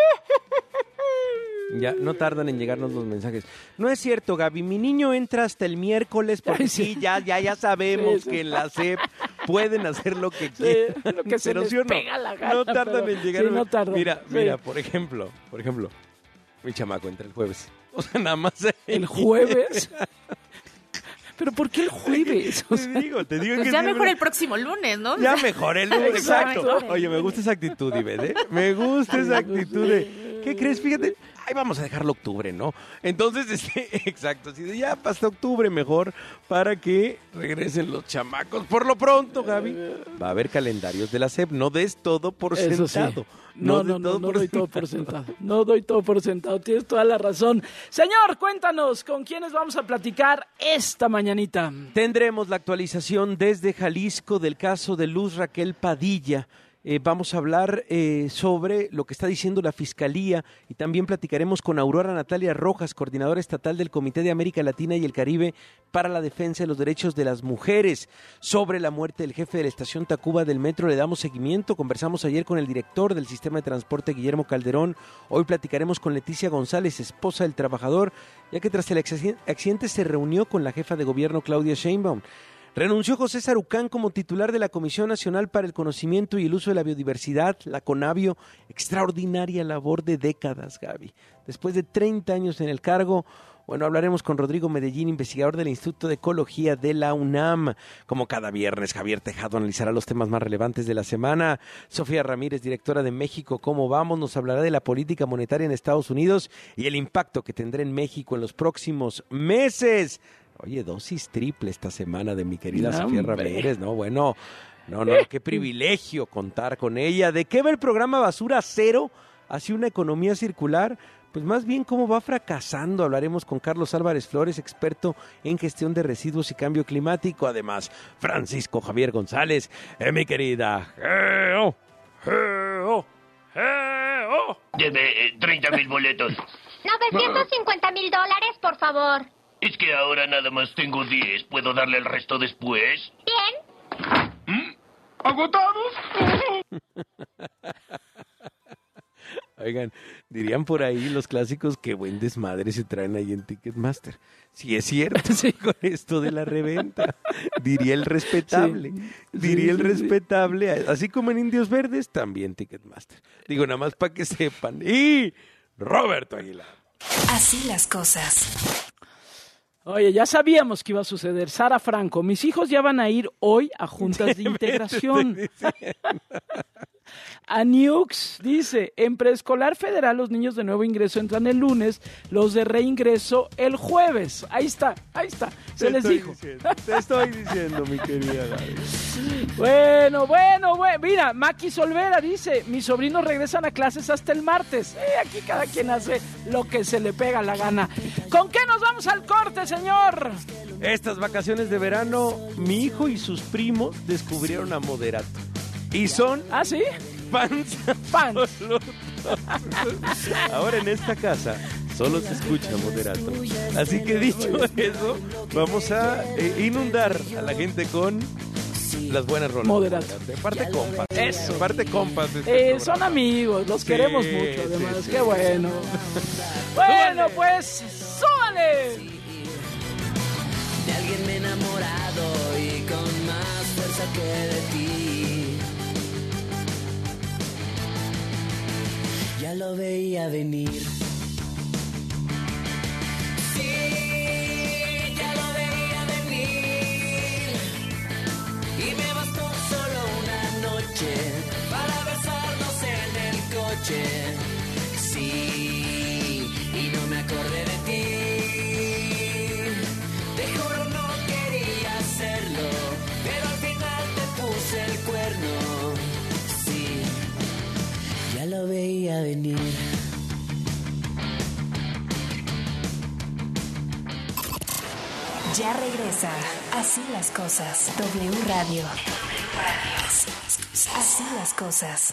Ya, no tardan en llegarnos los mensajes. No es cierto, Gaby, mi niño entra hasta el miércoles porque sí, ya sabemos que en la SEP pueden hacer lo que quieran. Lo que se les pega la gana. No tardan en llegar. Sí, no tardan. Mira, por ejemplo, mi chamaco entra el jueves. O sea, nada más. ¿El jueves? ¿Pero por qué el jueves? O sea, te digo pues que ya mejor el próximo lunes, ¿no? Ya mejor el lunes, exacto. Exacto. Oye, me gusta esa actitud, Ivette, ¿eh? Me gusta esa actitud de... ¿Qué crees? Fíjate, ahí vamos a dejarlo octubre, ¿no? Entonces, exacto, así de ya hasta octubre mejor para que regresen los chamacos. Por lo pronto, Gaby, va a haber calendarios de la SEP, no des todo por eso sentado. Sí. No doy todo por sentado. No doy todo por sentado. Tienes toda la razón. Señor, cuéntanos, ¿con quiénes vamos a platicar esta mañanita? Tendremos la actualización desde Jalisco del caso de Luz Raquel Padilla. Vamos a hablar sobre lo que está diciendo la Fiscalía y también platicaremos con Aurora Natalia Rojas, coordinadora estatal del Comité de América Latina y el Caribe para la Defensa de los Derechos de las Mujeres. Sobre la muerte del jefe de la estación Tacuba del Metro le damos seguimiento. Conversamos ayer con el director del Sistema de Transporte, Guillermo Calderón. Hoy platicaremos con Leticia González, esposa del trabajador, ya que tras el accidente se reunió con la jefa de gobierno, Claudia Sheinbaum. Renunció José Sarucán como titular de la Comisión Nacional para el Conocimiento y el Uso de la Biodiversidad, la CONABIO. Extraordinaria labor de décadas, Gaby. Después de 30 años en el cargo, bueno, hablaremos con Rodrigo Medellín, investigador del Instituto de Ecología de la UNAM. Como cada viernes, Javier Tejado analizará los temas más relevantes de la semana. Sofía Ramírez, directora de México, ¿Cómo vamos?, nos hablará de la política monetaria en Estados Unidos y el impacto que tendrá en México en los próximos meses. Oye, dosis triple esta semana de mi querida Sofía Ramírez, ¿no? Bueno, no, qué privilegio contar con ella. ¿De qué va el programa Basura Cero hacia una economía circular? Pues más bien cómo va fracasando. Hablaremos con Carlos Álvarez Flores, experto en gestión de residuos y cambio climático. Además, Francisco Javier González, mi querida. Deme 30,000 boletos. $950,000, por favor. Es que ahora nada más tengo 10. ¿Puedo darle el resto después? Bien. ¿Agotados? Oigan, dirían por ahí los clásicos que buen desmadre se traen ahí en Ticketmaster. Sí, es cierto, sí, con esto de la reventa. Diría el respetable. Respetable. Así como en Indios Verdes, también Ticketmaster. Digo, nada más para que sepan. Y Roberto Aguilar. Así las cosas. Oye, ya sabíamos que iba a suceder. Sara Franco, mis hijos ya van a ir hoy a juntas de integración. Aniux dice, en preescolar federal los niños de nuevo ingreso entran el lunes, los de reingreso el jueves. Ahí está, se les dijo. Te estoy diciendo, mi querida Gaby. Bueno, mira, Maki Solvera dice, mis sobrinos regresan a clases hasta el martes. Aquí cada quien hace lo que se le pega la gana. ¿Con qué nos vamos al corte, señor? Estas vacaciones de verano, mi hijo y sus primos descubrieron a Moderato. Y son... ¿Ah, sí? Fans. Ahora en esta casa solo se escucha Moderato. Así que dicho eso, vamos a inundar a la gente con las buenas rolas. Moderato. De parte compas. Eso. De parte compas. Son amigos, los queremos mucho, además. Qué bueno. Bueno, pues, ¡súbale! De alguien me he enamorado y con más fuerza que de ti. Ya lo veía venir. Sí, ya lo veía venir. Y me bastó solo una noche para besarnos en el coche. Sí, y no me acordé de ti. Te juro no quería hacerlo, pero al final te puse el cuerno. Sí, ya lo veía venir. Ya regresa. Así las cosas. W Radio. Así las cosas.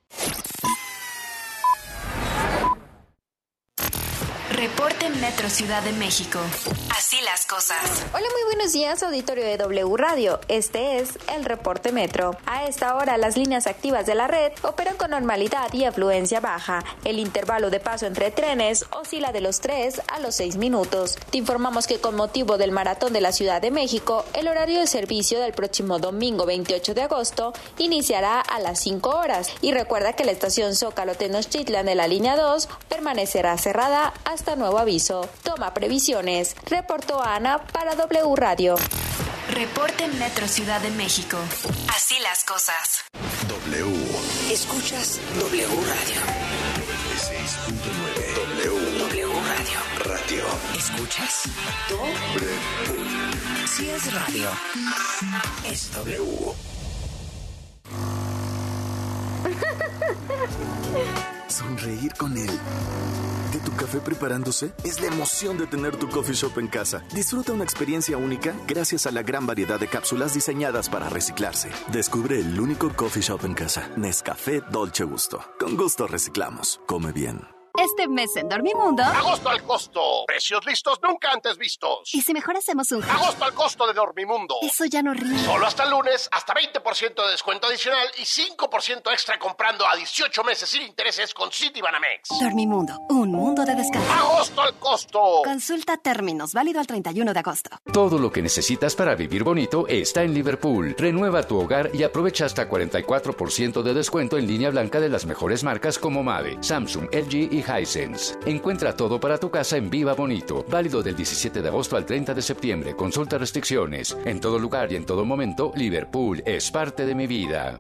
Reporte Metro Ciudad de México. Así las cosas. Hola, muy buenos días, auditorio de W Radio. Este es el Reporte Metro. A esta hora, las líneas activas de la red operan con normalidad y afluencia baja. El intervalo de paso entre trenes oscila de los 3 a los 6 minutos. Te informamos que con motivo del Maratón de la Ciudad de México, el horario de servicio del próximo domingo 28 de agosto iniciará a las 5 horas. Y recuerda que la estación Zócalo Tenochtitlan de la línea 2 permanecerá cerrada hasta nuevo aviso. Toma previsiones. Reportó Ana para W Radio. Reporte Metro Ciudad de México. Así las cosas. W. Escuchas W Radio. 96.9. W Radio. Radio. ¿Escuchas? W. Si es radio, es W. Sonreír con él. ¿De tu café preparándose? Es la emoción de tener tu coffee shop en casa. Disfruta una experiencia única gracias a la gran variedad de cápsulas diseñadas para reciclarse. Descubre el único coffee shop en casa. Nescafé Dolce Gusto. Con gusto reciclamos. Come bien. Este mes en Dormimundo... ¡Agosto al costo! ¡Precios listos nunca antes vistos! ¿Y si mejor hacemos un... ¡Agosto al costo de Dormimundo! Eso ya no ríe. Solo hasta el lunes, hasta 20% de descuento adicional y 5% extra comprando a 18 meses sin intereses con Citibanamex. Dormimundo, un mundo de descanso. ¡Agosto al costo! Consulta términos, válido al 31 de agosto. Todo lo que necesitas para vivir bonito está en Liverpool. Renueva tu hogar y aprovecha hasta 44% de descuento en línea blanca de las mejores marcas como Mave, Samsung, LG y Hisense. Encuentra todo para tu casa en Viva Bonito. Válido del 17 de agosto al 30 de septiembre. Consulta restricciones. En todo lugar y en todo momento, Liverpool es parte de mi vida.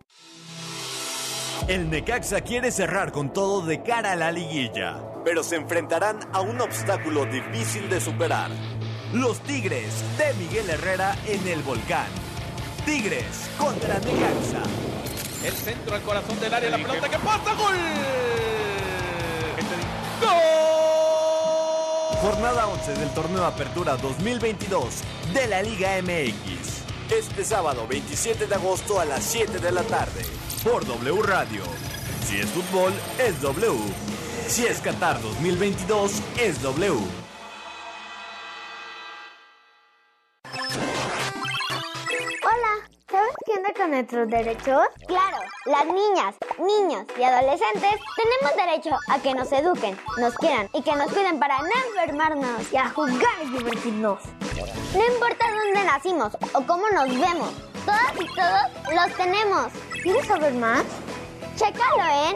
El Necaxa quiere cerrar con todo de cara a la liguilla, pero se enfrentarán a un obstáculo difícil de superar. Los Tigres de Miguel Herrera en el Volcán. Tigres contra Necaxa. El centro al corazón del área, la pelota que pasa, ¡gol! ¡Gol! Jornada 11 del torneo Apertura 2022 de la Liga MX. Este sábado 27 de agosto a las 7 de la tarde. Por W Radio. Si es fútbol, es W. Si es Qatar 2022, es W. Hola, ¿sabes qué onda con nuestros derechos? Claro, las niñas, niños y adolescentes tenemos derecho a que nos eduquen, nos quieran y que nos cuiden para no enfermarnos y a jugar y divertirnos. No importa dónde nacimos o cómo nos vemos, todas y todos los tenemos. ¿Quieres saber más? Chécalo en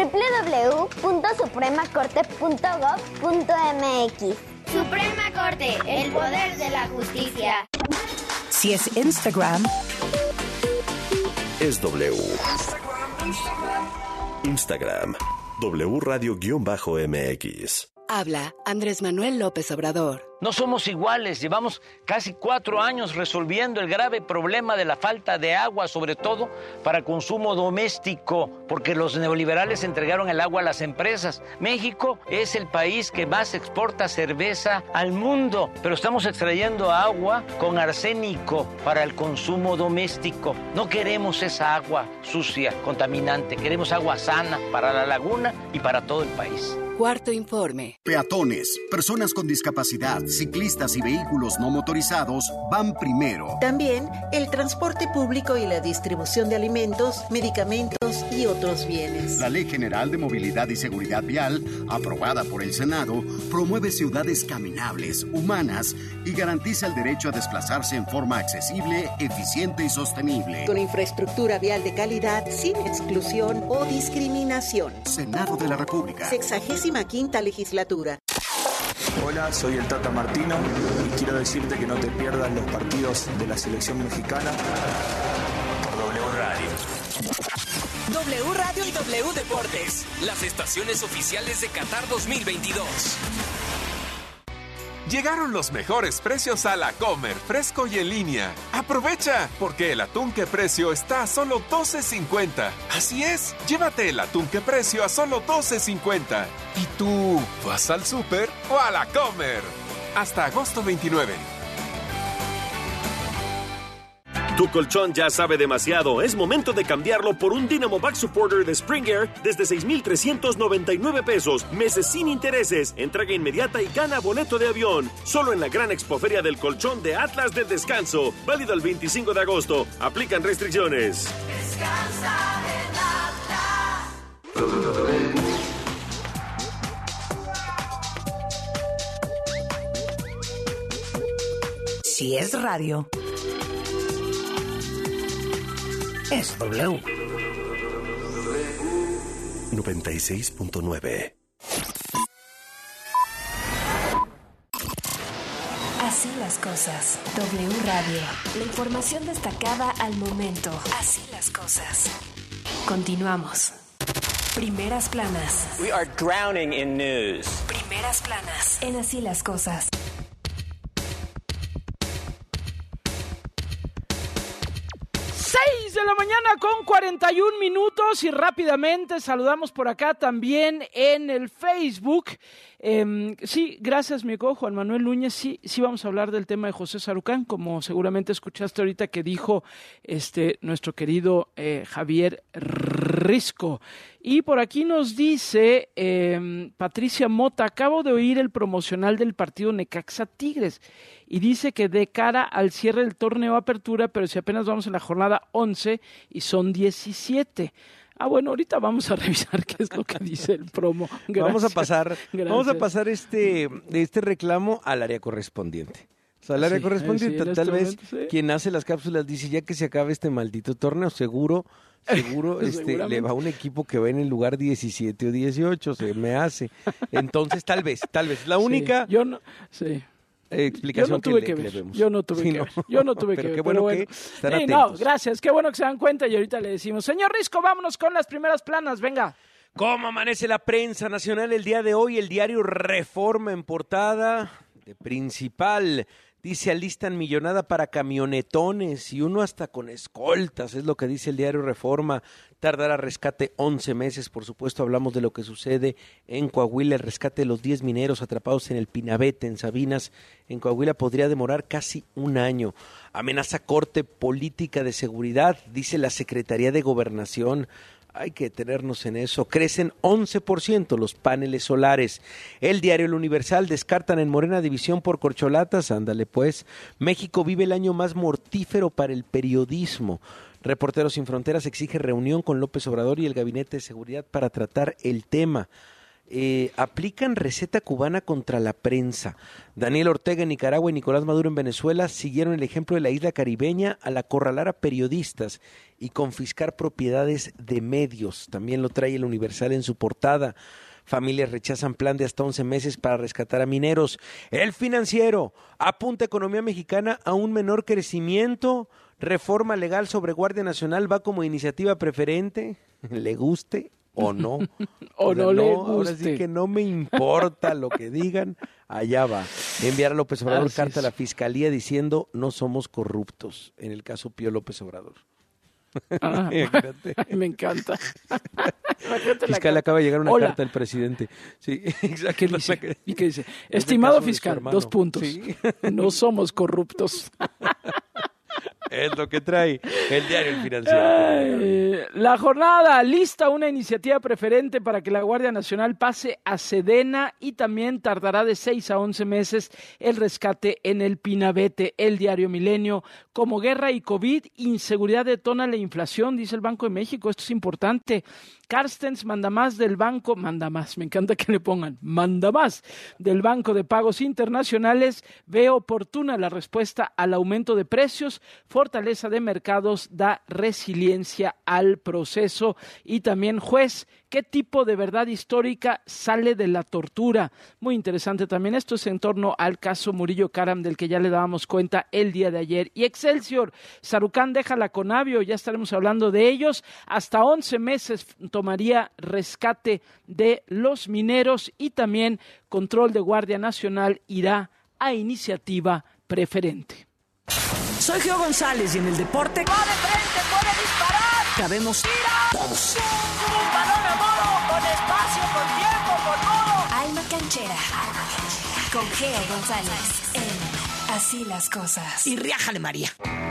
www.supremacorte.gov.mx. Suprema Corte, el poder de la justicia. Si es Instagram, es W. Instagram, W Radio-MX. Habla Andrés Manuel López Obrador. No somos iguales, llevamos casi 4 años resolviendo el grave problema de la falta de agua, sobre todo para consumo doméstico, porque los neoliberales entregaron el agua a las empresas. México es el país que más exporta cerveza al mundo, pero estamos extrayendo agua con arsénico para el consumo doméstico. No queremos esa agua sucia, contaminante, queremos agua sana para la laguna y para todo el país. Cuarto informe. Peatones, personas con discapacidad, ciclistas y vehículos no motorizados van primero. También el transporte público y la distribución de alimentos, medicamentos y otros bienes. La Ley General de Movilidad y Seguridad Vial, aprobada por el Senado, promueve ciudades caminables, humanas y garantiza el derecho a desplazarse en forma accesible, eficiente y sostenible. Con infraestructura vial de calidad, sin exclusión o discriminación. Senado de la República. 65ª legislatura. Hola, soy el Tata Martino y quiero decirte que no te pierdas los partidos de la selección mexicana por W Radio. W Radio y W Deportes, las estaciones oficiales de Qatar 2022. Llegaron los mejores precios a La Comer, fresco y en línea. ¡Aprovecha! Porque el atún que precio está a solo $12.50. Así es, llévate el atún que precio a solo $12.50. ¿Y tú vas al súper o a La Comer? Hasta agosto 29. Tu colchón ya sabe demasiado. Es momento de cambiarlo por un Dynamo Back Supporter de Spring Air desde $6,399. Meses sin intereses. Entrega inmediata y gana boleto de avión. Solo en la Gran Expoferia del Colchón de Atlas del Descanso. Válido el 25 de agosto. Aplican restricciones. Descansa en Atlas. Si es radio, es W. 96.9. Así las cosas. W Radio. La información destacada al momento. Así las cosas. Continuamos. Primeras planas. We are drowning in news. Primeras planas. En Así las cosas. 6 de la mañana con 41 minutos y rápidamente saludamos por acá también en el Facebook. Sí, gracias, mi amigo Juan Manuel Núñez. Sí vamos a hablar del tema de José Sarucán, como seguramente escuchaste ahorita que dijo nuestro querido Javier Risco. Y por aquí nos dice Patricia Mota, acabo de oír el promocional del partido Necaxa Tigres y dice que de cara al cierre del torneo Apertura, pero si apenas vamos en la jornada 11 y son 17. Bueno, ahorita vamos a revisar qué es lo que dice el promo. Gracias. Vamos a pasar este reclamo al área correspondiente. O sea, al área correspondiente, tal vez quien hace las cápsulas dice ya que se acabe este maldito torneo, seguro le va a un equipo que va en el lugar 17 o 18, se me hace. Entonces, tal vez, la única explicación que le vemos. Yo no tuve que ver. Yo no tuve que ver. Qué bueno que están atentos. Gracias, qué bueno que se dan cuenta y ahorita le decimos, señor Risco, vámonos con las primeras planas, venga. ¿Cómo amanece la prensa nacional el día de hoy? El diario Reforma en portada de principal. Dice, alistan millonada para camionetones y uno hasta con escoltas, es lo que dice el diario Reforma. Tardará rescate 11 meses, por supuesto hablamos de lo que sucede en Coahuila, el rescate de los 10 mineros atrapados en el Pinabete, en Sabinas, en Coahuila podría demorar casi un año. Amenaza corte política de seguridad, dice la Secretaría de Gobernación. Hay que detenernos en eso. Crecen 11% los paneles solares. El diario El Universal, descartan en Morena división por corcholatas. Ándale pues. México vive el año más mortífero para el periodismo. Reporteros Sin Fronteras exige reunión con López Obrador y el Gabinete de Seguridad para tratar el tema. Aplican receta cubana contra la prensa. Daniel Ortega en Nicaragua y Nicolás Maduro en Venezuela siguieron el ejemplo de la isla caribeña al acorralar a periodistas y confiscar propiedades de medios. También lo trae El Universal en su portada. Familias rechazan plan de hasta 11 meses para rescatar a mineros. El Financiero apunta economía mexicana a un menor crecimiento. reforma legal sobre Guardia Nacional va como iniciativa preferente, le guste o no. O no le guste. Ahora sí que no me importa lo que digan, allá va. Enviar a López Obrador Así carta es. a la Fiscalía diciendo no somos corruptos, en el caso Pío López Obrador. Ah, me encanta. Fiscal, acaba de llegar una Hola. carta del presidente. Sí, exacto. ¿Qué dice? ¿Y qué dice? Es Estimado del caso de su fiscal, hermano. 2 puntos. Sí. No somos corruptos. Es lo que trae el diario El Financiero. La jornada lista una iniciativa preferente para que la Guardia Nacional pase a Sedena y también tardará de 6 a 11 meses el rescate en el Pinabete. El diario Milenio, como guerra y COVID, inseguridad detona la inflación, dice el Banco de México. Esto es importante. Carstens, mandamás del banco, mandamás, me encanta que le pongan, mandamás del Banco de Pagos Internacionales, ve oportuna la respuesta al aumento de precios, fortaleza de mercados da resiliencia al proceso. Y también juez, ¿qué tipo de verdad histórica sale de la tortura? Muy interesante también, esto es en torno al caso Murillo Karam, del que ya le dábamos cuenta el día de ayer. Y Excelsior, Sarucán deja la Conavio, ya estaremos hablando de ellos, hasta 11 meses tomaría rescate de los mineros y también control de Guardia Nacional irá a iniciativa preferente. Soy Geo González y en el deporte ¡Va de frente, puede disparar! cabemos todos. Un balón a modo, con espacio, con tiempo, con modo. Alma Canchera, con Geo González, en Así las Cosas. y riájale María.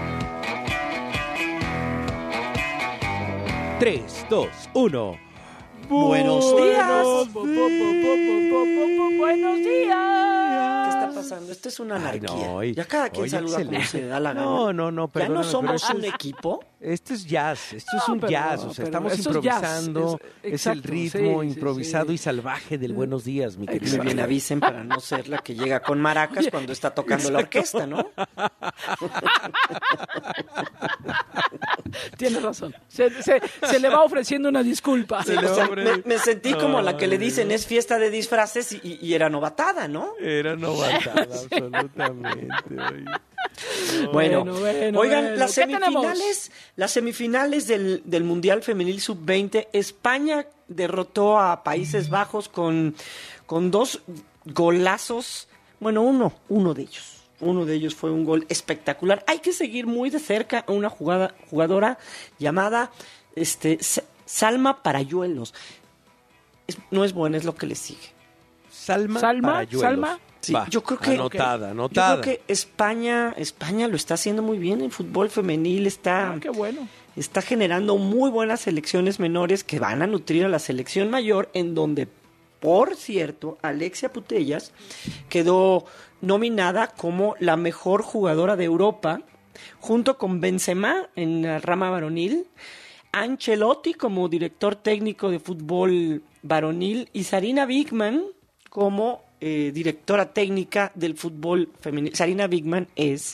3, 2, 1. Buenos días. Buenos días. ¿Qué está pasando? Esto es una anarquía. Ay, no, hoy- ya cada quien hoy saluda como excelente. se le da la gana. No, ¿Ya no perdóname, somos pero un equipo? Esto es jazz, esto es No, un pero jazz, no, o sea, pero estamos esto es jazz, improvisando, es el exacto, ritmo sí, improvisado sí. y salvaje del buenos días, mi querido. Me bien avisen para no ser la que llega con maracas cuando está tocando la orquesta, ¿no? Tiene razón. Se le va ofreciendo una disculpa. Sí, o sea, me sentí como la que le dicen es fiesta de disfraces y era novatada, ¿no? Era novatada, absolutamente. Bueno, oigan, bueno, las ¿qué tenemos? semifinales del Mundial Femenil Sub-20, España derrotó a Países Bajos con 2 golazos, bueno, uno de ellos. Uno de ellos fue un gol espectacular. Hay que seguir muy de cerca a una jugadora llamada Salma Parayuelos. No es buena, es lo que le sigue. Salma. Sí, Va, yo creo que anotada. Yo creo que España lo está haciendo muy bien en fútbol femenil, Qué bueno. está generando muy buenas selecciones menores que van a nutrir a la selección mayor, en donde, por cierto, Alexia Putellas quedó nominada como la mejor jugadora de Europa, junto con Benzema en la rama varonil, Ancelotti como director técnico de fútbol varonil y Sarina Wigman como directora técnica del fútbol femenil. Sarina Wigman es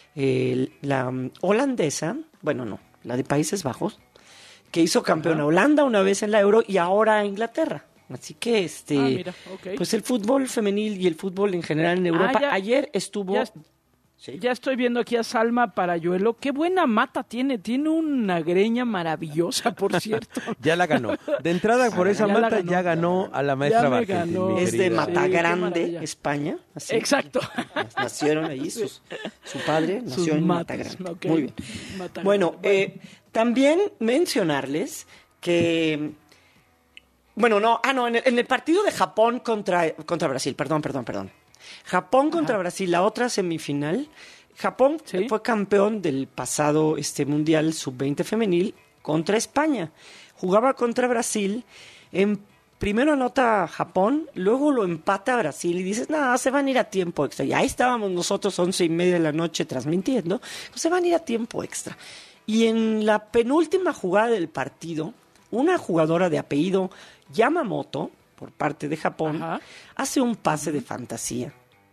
la holandesa, bueno, no, la de Países Bajos, que hizo campeona Holanda una vez en la Euro y ahora a Inglaterra. Así que mira, ok. pues el fútbol femenil y el fútbol en general en Europa. ya- Ayer estuvo Ya estoy viendo aquí a Salma Parayuelo. Qué buena mata tiene. Tiene una greña maravillosa, por cierto. Ya la ganó. De entrada, por esa Ya la mata, ganó. ya ganó a la maestra Ya me Barkentin, ganó. mi es de querida. Matagrande, maravilla. España. Así. Exacto. Nacieron ahí, su padre nació Sus en matas, Matagrande. ok. Muy bien. Matagrande. Bueno, también mencionarles que... Bueno, en el partido de Japón contra Brasil, perdón. Japón contra Brasil, la otra semifinal. Japón fue campeón del pasado Mundial Sub-20 femenil contra España. Jugaba contra Brasil. Primero anota Japón, luego lo empata Brasil y dices, no, se van a ir a tiempo extra. Y ahí estábamos nosotros 11:30 de la noche transmitiendo. Pues se van a ir a tiempo extra. Y en la penúltima jugada del partido, una jugadora de apellido Yamamoto, por parte de Japón, hace un pase de fantasía.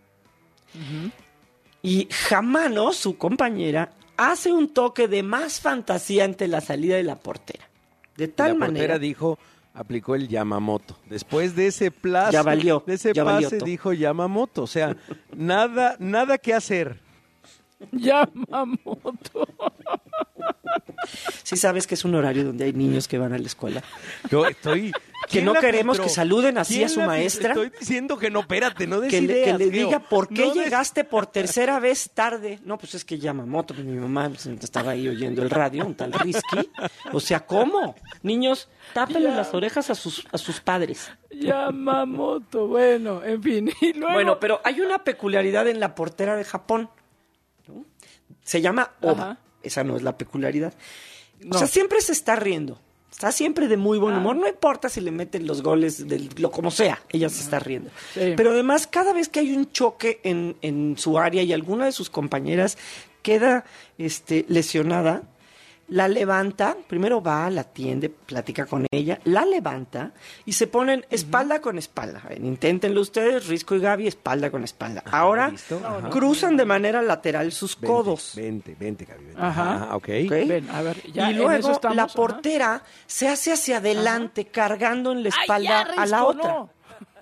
Y Hamano, su compañera, hace un toque de más fantasía ante la salida de la portera. De tal La manera... portera dijo, aplicó el Yamamoto. Después de ese plazo, Ya valió, de ese ya valió pase, todo. dijo Yamamoto. O sea, nada que hacer. Yamamoto. Sí sabes que es un horario donde hay niños que van a la escuela. Yo estoy... Que no queremos que saluden así a su maestra. Estoy diciendo que no, espérate, no des que ideas, le Geo. diga, ¿por qué No llegaste por tercera vez tarde? No, pues es que Yamamoto, pues mi mamá estaba ahí oyendo el radio, un tal Risky. O sea, ¿cómo? Niños, tápenle las orejas a sus padres. Yamamoto, bueno, en fin. Y luego... Bueno, pero hay una peculiaridad en la portera de Japón, ¿no? Se llama Oba. Ajá. Esa no es la peculiaridad. No. O sea, siempre se está riendo. Está siempre de muy buen humor. No importa si le meten los goles, lo como sea, ella se está riendo. Sí. Pero además, cada vez que hay un choque en su área y alguna de sus compañeras queda lesionada, la levanta, primero va, la atiende, platica con ella, la levanta y se ponen espalda con espalda. Inténtenlo ustedes, Risco y Gaby, espalda con espalda. Ahora cruzan de manera lateral sus codos. Vente, Gaby. Vente. Ajá. Ok. Ven, a ver, ya Y en luego eso estamos, la portera se hace hacia adelante, cargando en la espalda Ay, ya, a la Risco, otra. no.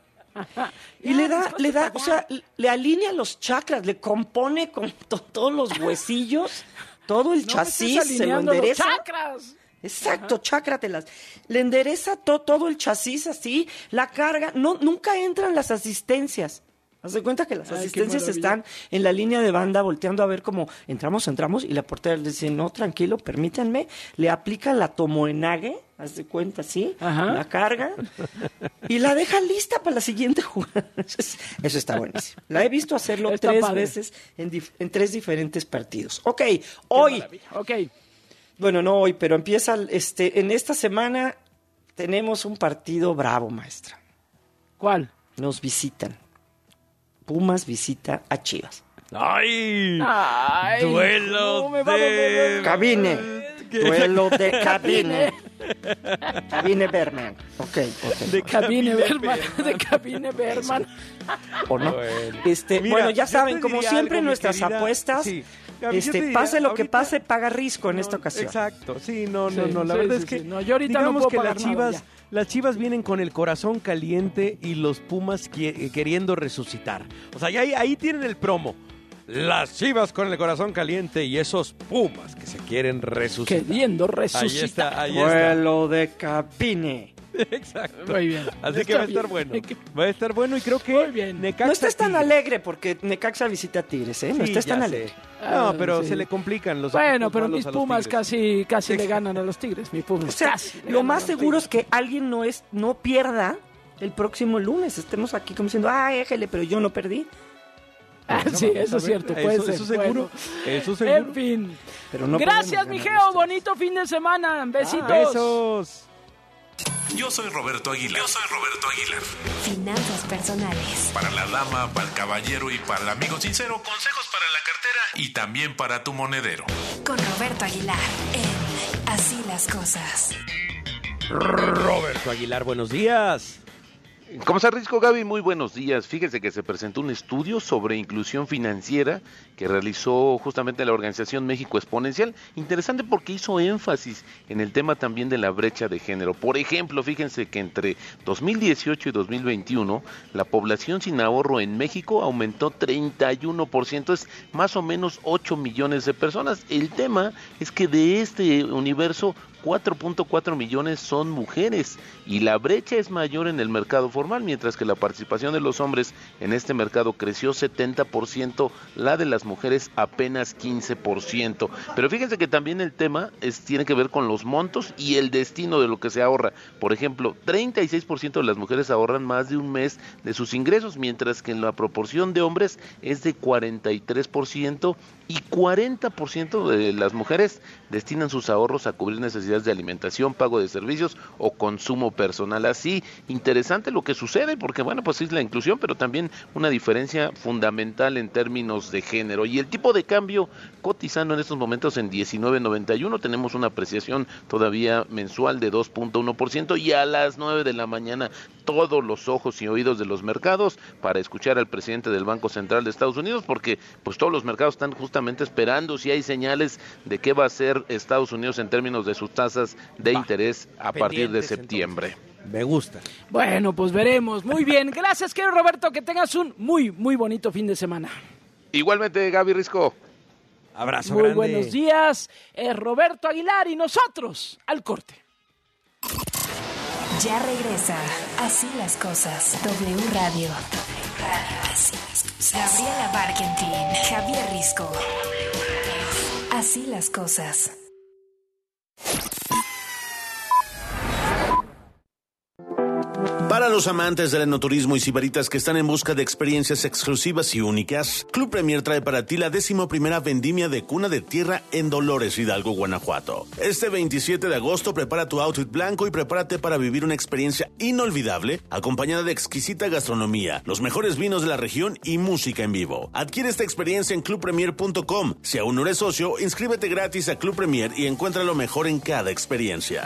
Y le da, o sea, le alinea los chakras, le compone con todos los huesillos, todo el chasis, se lo endereza. Los chakras. Exacto, chácratelas. Le endereza todo el chasis así, la carga. No, nunca entran las asistencias. Haz de cuenta que las asistencias están en la línea de banda volteando a ver cómo entramos, y la portera le dice, no, tranquilo, permítanme. Le aplica la tomoenage, haz de cuenta, ¿sí? La carga y la deja lista para la siguiente jugada. Eso está buenísimo. La he visto hacerlo Está 3 padre. veces en 3 diferentes partidos. Ok, hoy... Ok. Bueno, no hoy, pero empieza, en esta semana tenemos un partido bravo, maestra. ¿Cuál? Nos visitan. Pumas visita a Chivas. ¡Ay! Duelo ¿cómo me va a doler? Cabine. Duelo de cabine. Cabine Berman. Ok. De Cabine Berman. De Cabine Berman. ¿O no? Mira, Bueno, ya yo saben, te como diría siempre, algo, mi nuestras querida. apuestas, Sí. Gaby, yo te diría, pase lo que ahorita- pase, paga Risco en esta ocasión. Exacto, sí, no, Sí, la sí, verdad sí, es que sí. No, yo ahorita no digamos puedo que pagar nada, ya. las Chivas vienen con el corazón caliente y los Pumas queriendo resucitar. O sea, ya ahí tienen el promo. Las Chivas con el corazón caliente y esos Pumas que se quieren resucitar. Queriendo resucitar. Ahí está. Duelo de cabine. Exacto. Muy bien. Así que Está va a estar bien. bueno. Va a estar bueno y creo que Muy bien. Necaxa No estés tan Tigres. alegre porque Necaxa visita a Tigres, ¿eh? No Sí, estés ya tan sé. alegre. No, pero sí. se le complican los Bueno, equipos pero malos mis a los Pumas Tigres. casi le ganan a los Tigres. Mis Pumas O sea, casi le lo ganan más a los seguro es Tigres. que alguien no pierda el próximo lunes. Estemos aquí como diciendo, éjele, pero yo no perdí. Sí, eso es cierto, puede ser. Eso seguro. Bueno. Eso seguro. En fin. Pero no Gracias, podemos mi ganar Geo. Bonito fin de semana. Besitos. Besos. Yo soy Roberto Aguilar. Finanzas personales. Para la dama, para el caballero y para el amigo sincero, consejos para la cartera y también para tu monedero. Con Roberto Aguilar en Así las cosas. Roberto Aguilar, buenos días. ¿Cómo está, Risco? Gaby, muy buenos días. Fíjese que se presentó un estudio sobre inclusión financiera que realizó justamente la organización México Exponencial. Interesante porque hizo énfasis en el tema también de la brecha de género. Por ejemplo, fíjense que entre 2018 y 2021 la población sin ahorro en México aumentó 31%, es más o menos 8 millones de personas. El tema es que de este universo 4.4 millones son mujeres y la brecha es mayor en el mercado formal, mientras que la participación de los hombres en este mercado creció 70%, la de las mujeres apenas 15%. Pero fíjense que también el tema tiene que ver con los montos y el destino de lo que se ahorra. Por ejemplo, 36% de las mujeres ahorran más de un mes de sus ingresos, mientras que en la proporción de hombres es de 43%, y 40% de las mujeres destinan sus ahorros a cubrir necesidades de alimentación, pago de servicios o consumo personal. Así, interesante lo que sucede, porque bueno, pues es la inclusión, pero también una diferencia fundamental en términos de género. Y el tipo de cambio cotizando en estos momentos en 19.91, tenemos una apreciación todavía mensual de 2.1%, y a las 9 de la mañana todos los ojos y oídos de los mercados para escuchar al presidente del Banco Central de Estados Unidos, porque pues todos los mercados están justamente esperando si hay señales de qué va a hacer Estados Unidos en términos de sus tasas de interés a partir de septiembre. Me gusta. Bueno, pues veremos. Muy bien. Gracias, querido Roberto. Que tengas un muy bonito fin de semana. Igualmente, Gaby Risco. Abrazo Muy grande. buenos días, Roberto Aguilar y nosotros al corte. Ya regresa. Así las cosas. W Radio. Así las cosas. Gabriela Barkentin. Javier Risco. Así las cosas. Para los amantes del enoturismo y sibaritas que están en busca de experiencias exclusivas y únicas, Club Premier trae para ti la 11ª vendimia de Cuna de Tierra en Dolores, Hidalgo, Guanajuato. Este 27 de agosto prepara tu outfit blanco y prepárate para vivir una experiencia inolvidable, acompañada de exquisita gastronomía, los mejores vinos de la región y música en vivo. Adquiere esta experiencia en clubpremier.com. Si aún no eres socio, inscríbete gratis a Club Premier y encuentra lo mejor en cada experiencia.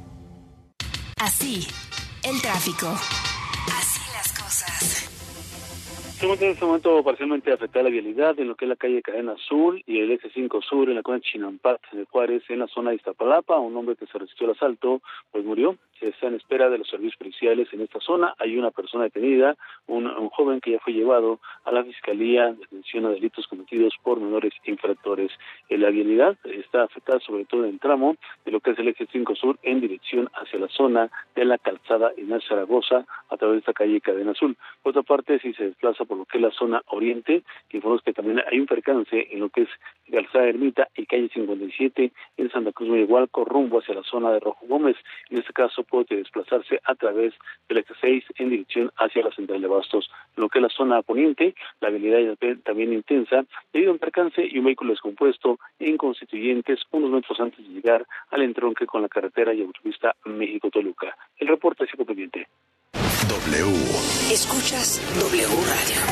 Así, el tráfico. Así las cosas. Se encuentra en este momento parcialmente afectada la vialidad en lo que es la calle Cadena Sur y el eje 5 Sur en la colonia Chinampat de Juárez en la zona de Iztapalapa. Un hombre que se resistió al asalto pues murió. Se está en espera de los servicios policiales en esta zona. Hay una persona detenida, un joven que ya fue llevado a la Fiscalía de Atención a Delitos Cometidos por Menores Infractores. La vialidad está afectada sobre todo en el tramo de lo que es el eje 5 Sur en dirección hacia la zona de la calzada Ignacio Zaragoza a través de esta calle Cadena Azul. Por otra parte, si se desplaza por lo que es la zona oriente, que informamos que también hay un percance en lo que es calzada Ermita y calle 57 en Santa Cruz Meyahualco rumbo hacia la zona de Rojo Gómez. En este caso puede desplazarse a través del eje 6 en dirección hacia la central de Bastos. En lo que es la zona poniente, la habilidad también intensa debido a un percance y un vehículo descompuesto en Constituyentes unos metros antes de llegar al entronque con la carretera y autopista México-Toluca. El reporte sigue pendiente. W. Escuchas W Radio.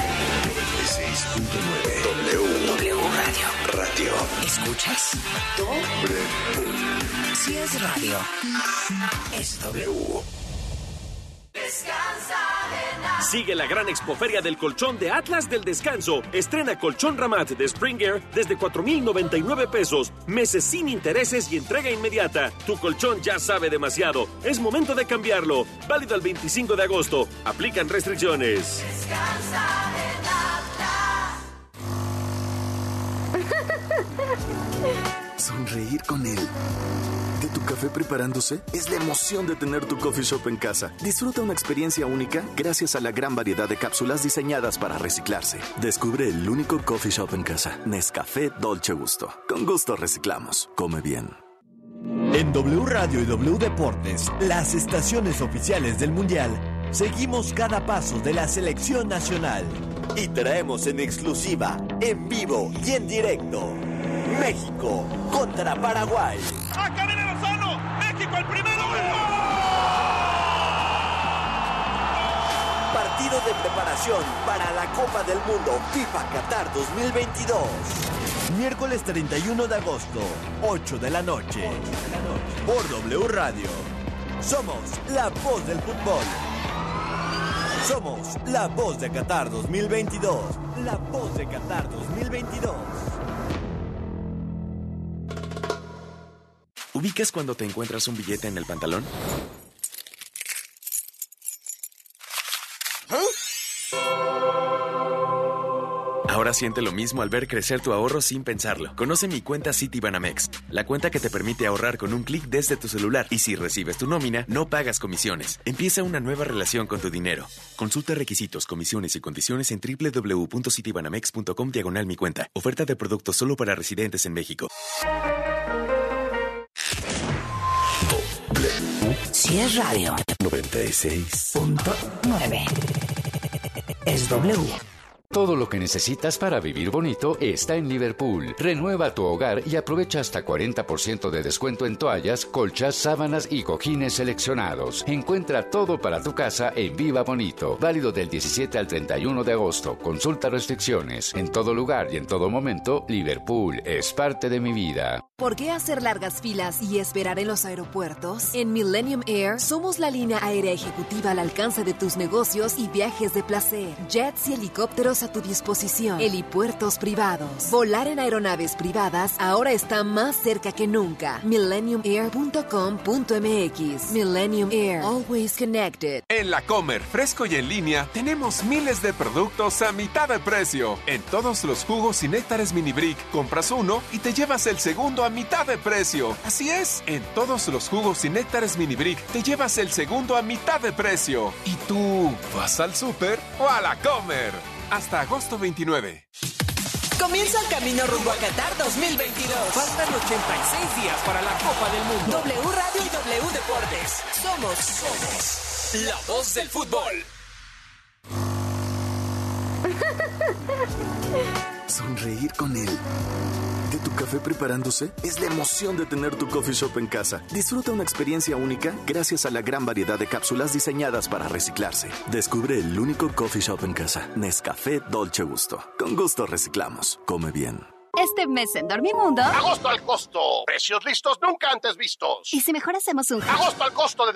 96.9. W Radio. Radio. ¿Escuchas? Si es radio, es W. Sigue la gran expoferia del colchón de Atlas del Descanso. Estrena colchón Ramat de Springer desde 4,099 pesos. Meses sin intereses y entrega inmediata. Tu colchón ya sabe demasiado. Es momento de cambiarlo. Válido el 25 de agosto. Aplican restricciones. Descansa en Atlas. Sonreír con él. De tu café preparándose es la emoción de tener tu coffee shop en casa. Disfruta una experiencia única gracias a la gran variedad de cápsulas diseñadas para reciclarse. Descubre el único coffee shop en casa. Nescafé Dolce Gusto. Con gusto reciclamos. Come bien. En W Radio y W Deportes, las estaciones oficiales del Mundial, seguimos cada paso de la selección nacional. Y traemos en exclusiva, en vivo y en directo, México contra Paraguay. ¡Acá viene Lozano! ¡México el primero! Partido de preparación para la Copa del Mundo FIFA Qatar 2022. Miércoles 31 de agosto, 8 de la noche. Por W Radio. Somos la voz del fútbol. Somos la voz de Qatar 2022. La voz de Qatar 2022. ¿Ubicas cuando te encuentras un billete en el pantalón? Ahora siente lo mismo al ver crecer tu ahorro sin pensarlo. Conoce mi cuenta Citibanamex, la cuenta que te permite ahorrar con un clic desde tu celular. Y si recibes tu nómina, no pagas comisiones. Empieza una nueva relación con tu dinero. Consulta requisitos, comisiones y condiciones en www.citibanamex.com/mi cuenta. Oferta de productos solo para residentes en México. Si es radio. 96.9. Es W. Todo lo que necesitas para vivir bonito está en Liverpool. Renueva tu hogar y aprovecha hasta 40% de descuento en toallas, colchas, sábanas y cojines seleccionados. Encuentra todo para tu casa en Viva Bonito. Válido del 17 al 31 de agosto. Consulta restricciones. En todo lugar y en todo momento, Liverpool es parte de mi vida. ¿Por qué hacer largas filas y esperar en los aeropuertos? En Millennium Air somos la línea aérea ejecutiva al alcance de tus negocios y viajes de placer. Jets y helicópteros vuelos a tu disposición, helipuertos privados. Volar en aeronaves privadas ahora está más cerca que nunca. MillenniumAir.com.mx. Millennium Air. Always connected. En La Comer, fresco y en línea, tenemos miles de productos a mitad de precio. En todos los jugos y néctares Mini Brick, compras uno y te llevas el segundo a mitad de precio. Así es, en todos los jugos y néctares Mini Brick, te llevas el segundo a mitad de precio. ¿Y tú, vas al súper o a La Comer? Hasta agosto 29. Comienza el camino rumbo a Qatar 2022. Faltan 86 días para la Copa del Mundo. W Radio y W Deportes. Somos la voz del fútbol. Sonreír con él. De tu café preparándose es la emoción de tener tu coffee shop en casa. Disfruta una experiencia única gracias a la gran variedad de cápsulas diseñadas para reciclarse. Descubre el único coffee shop en casa. Nescafé Dolce Gusto. Con gusto reciclamos. Come bien. Este mes en Dormimundo... ¡Agosto al costo! ¡Precios listos nunca antes vistos! ¿Y si mejor hacemos un... ¡Agosto al costo de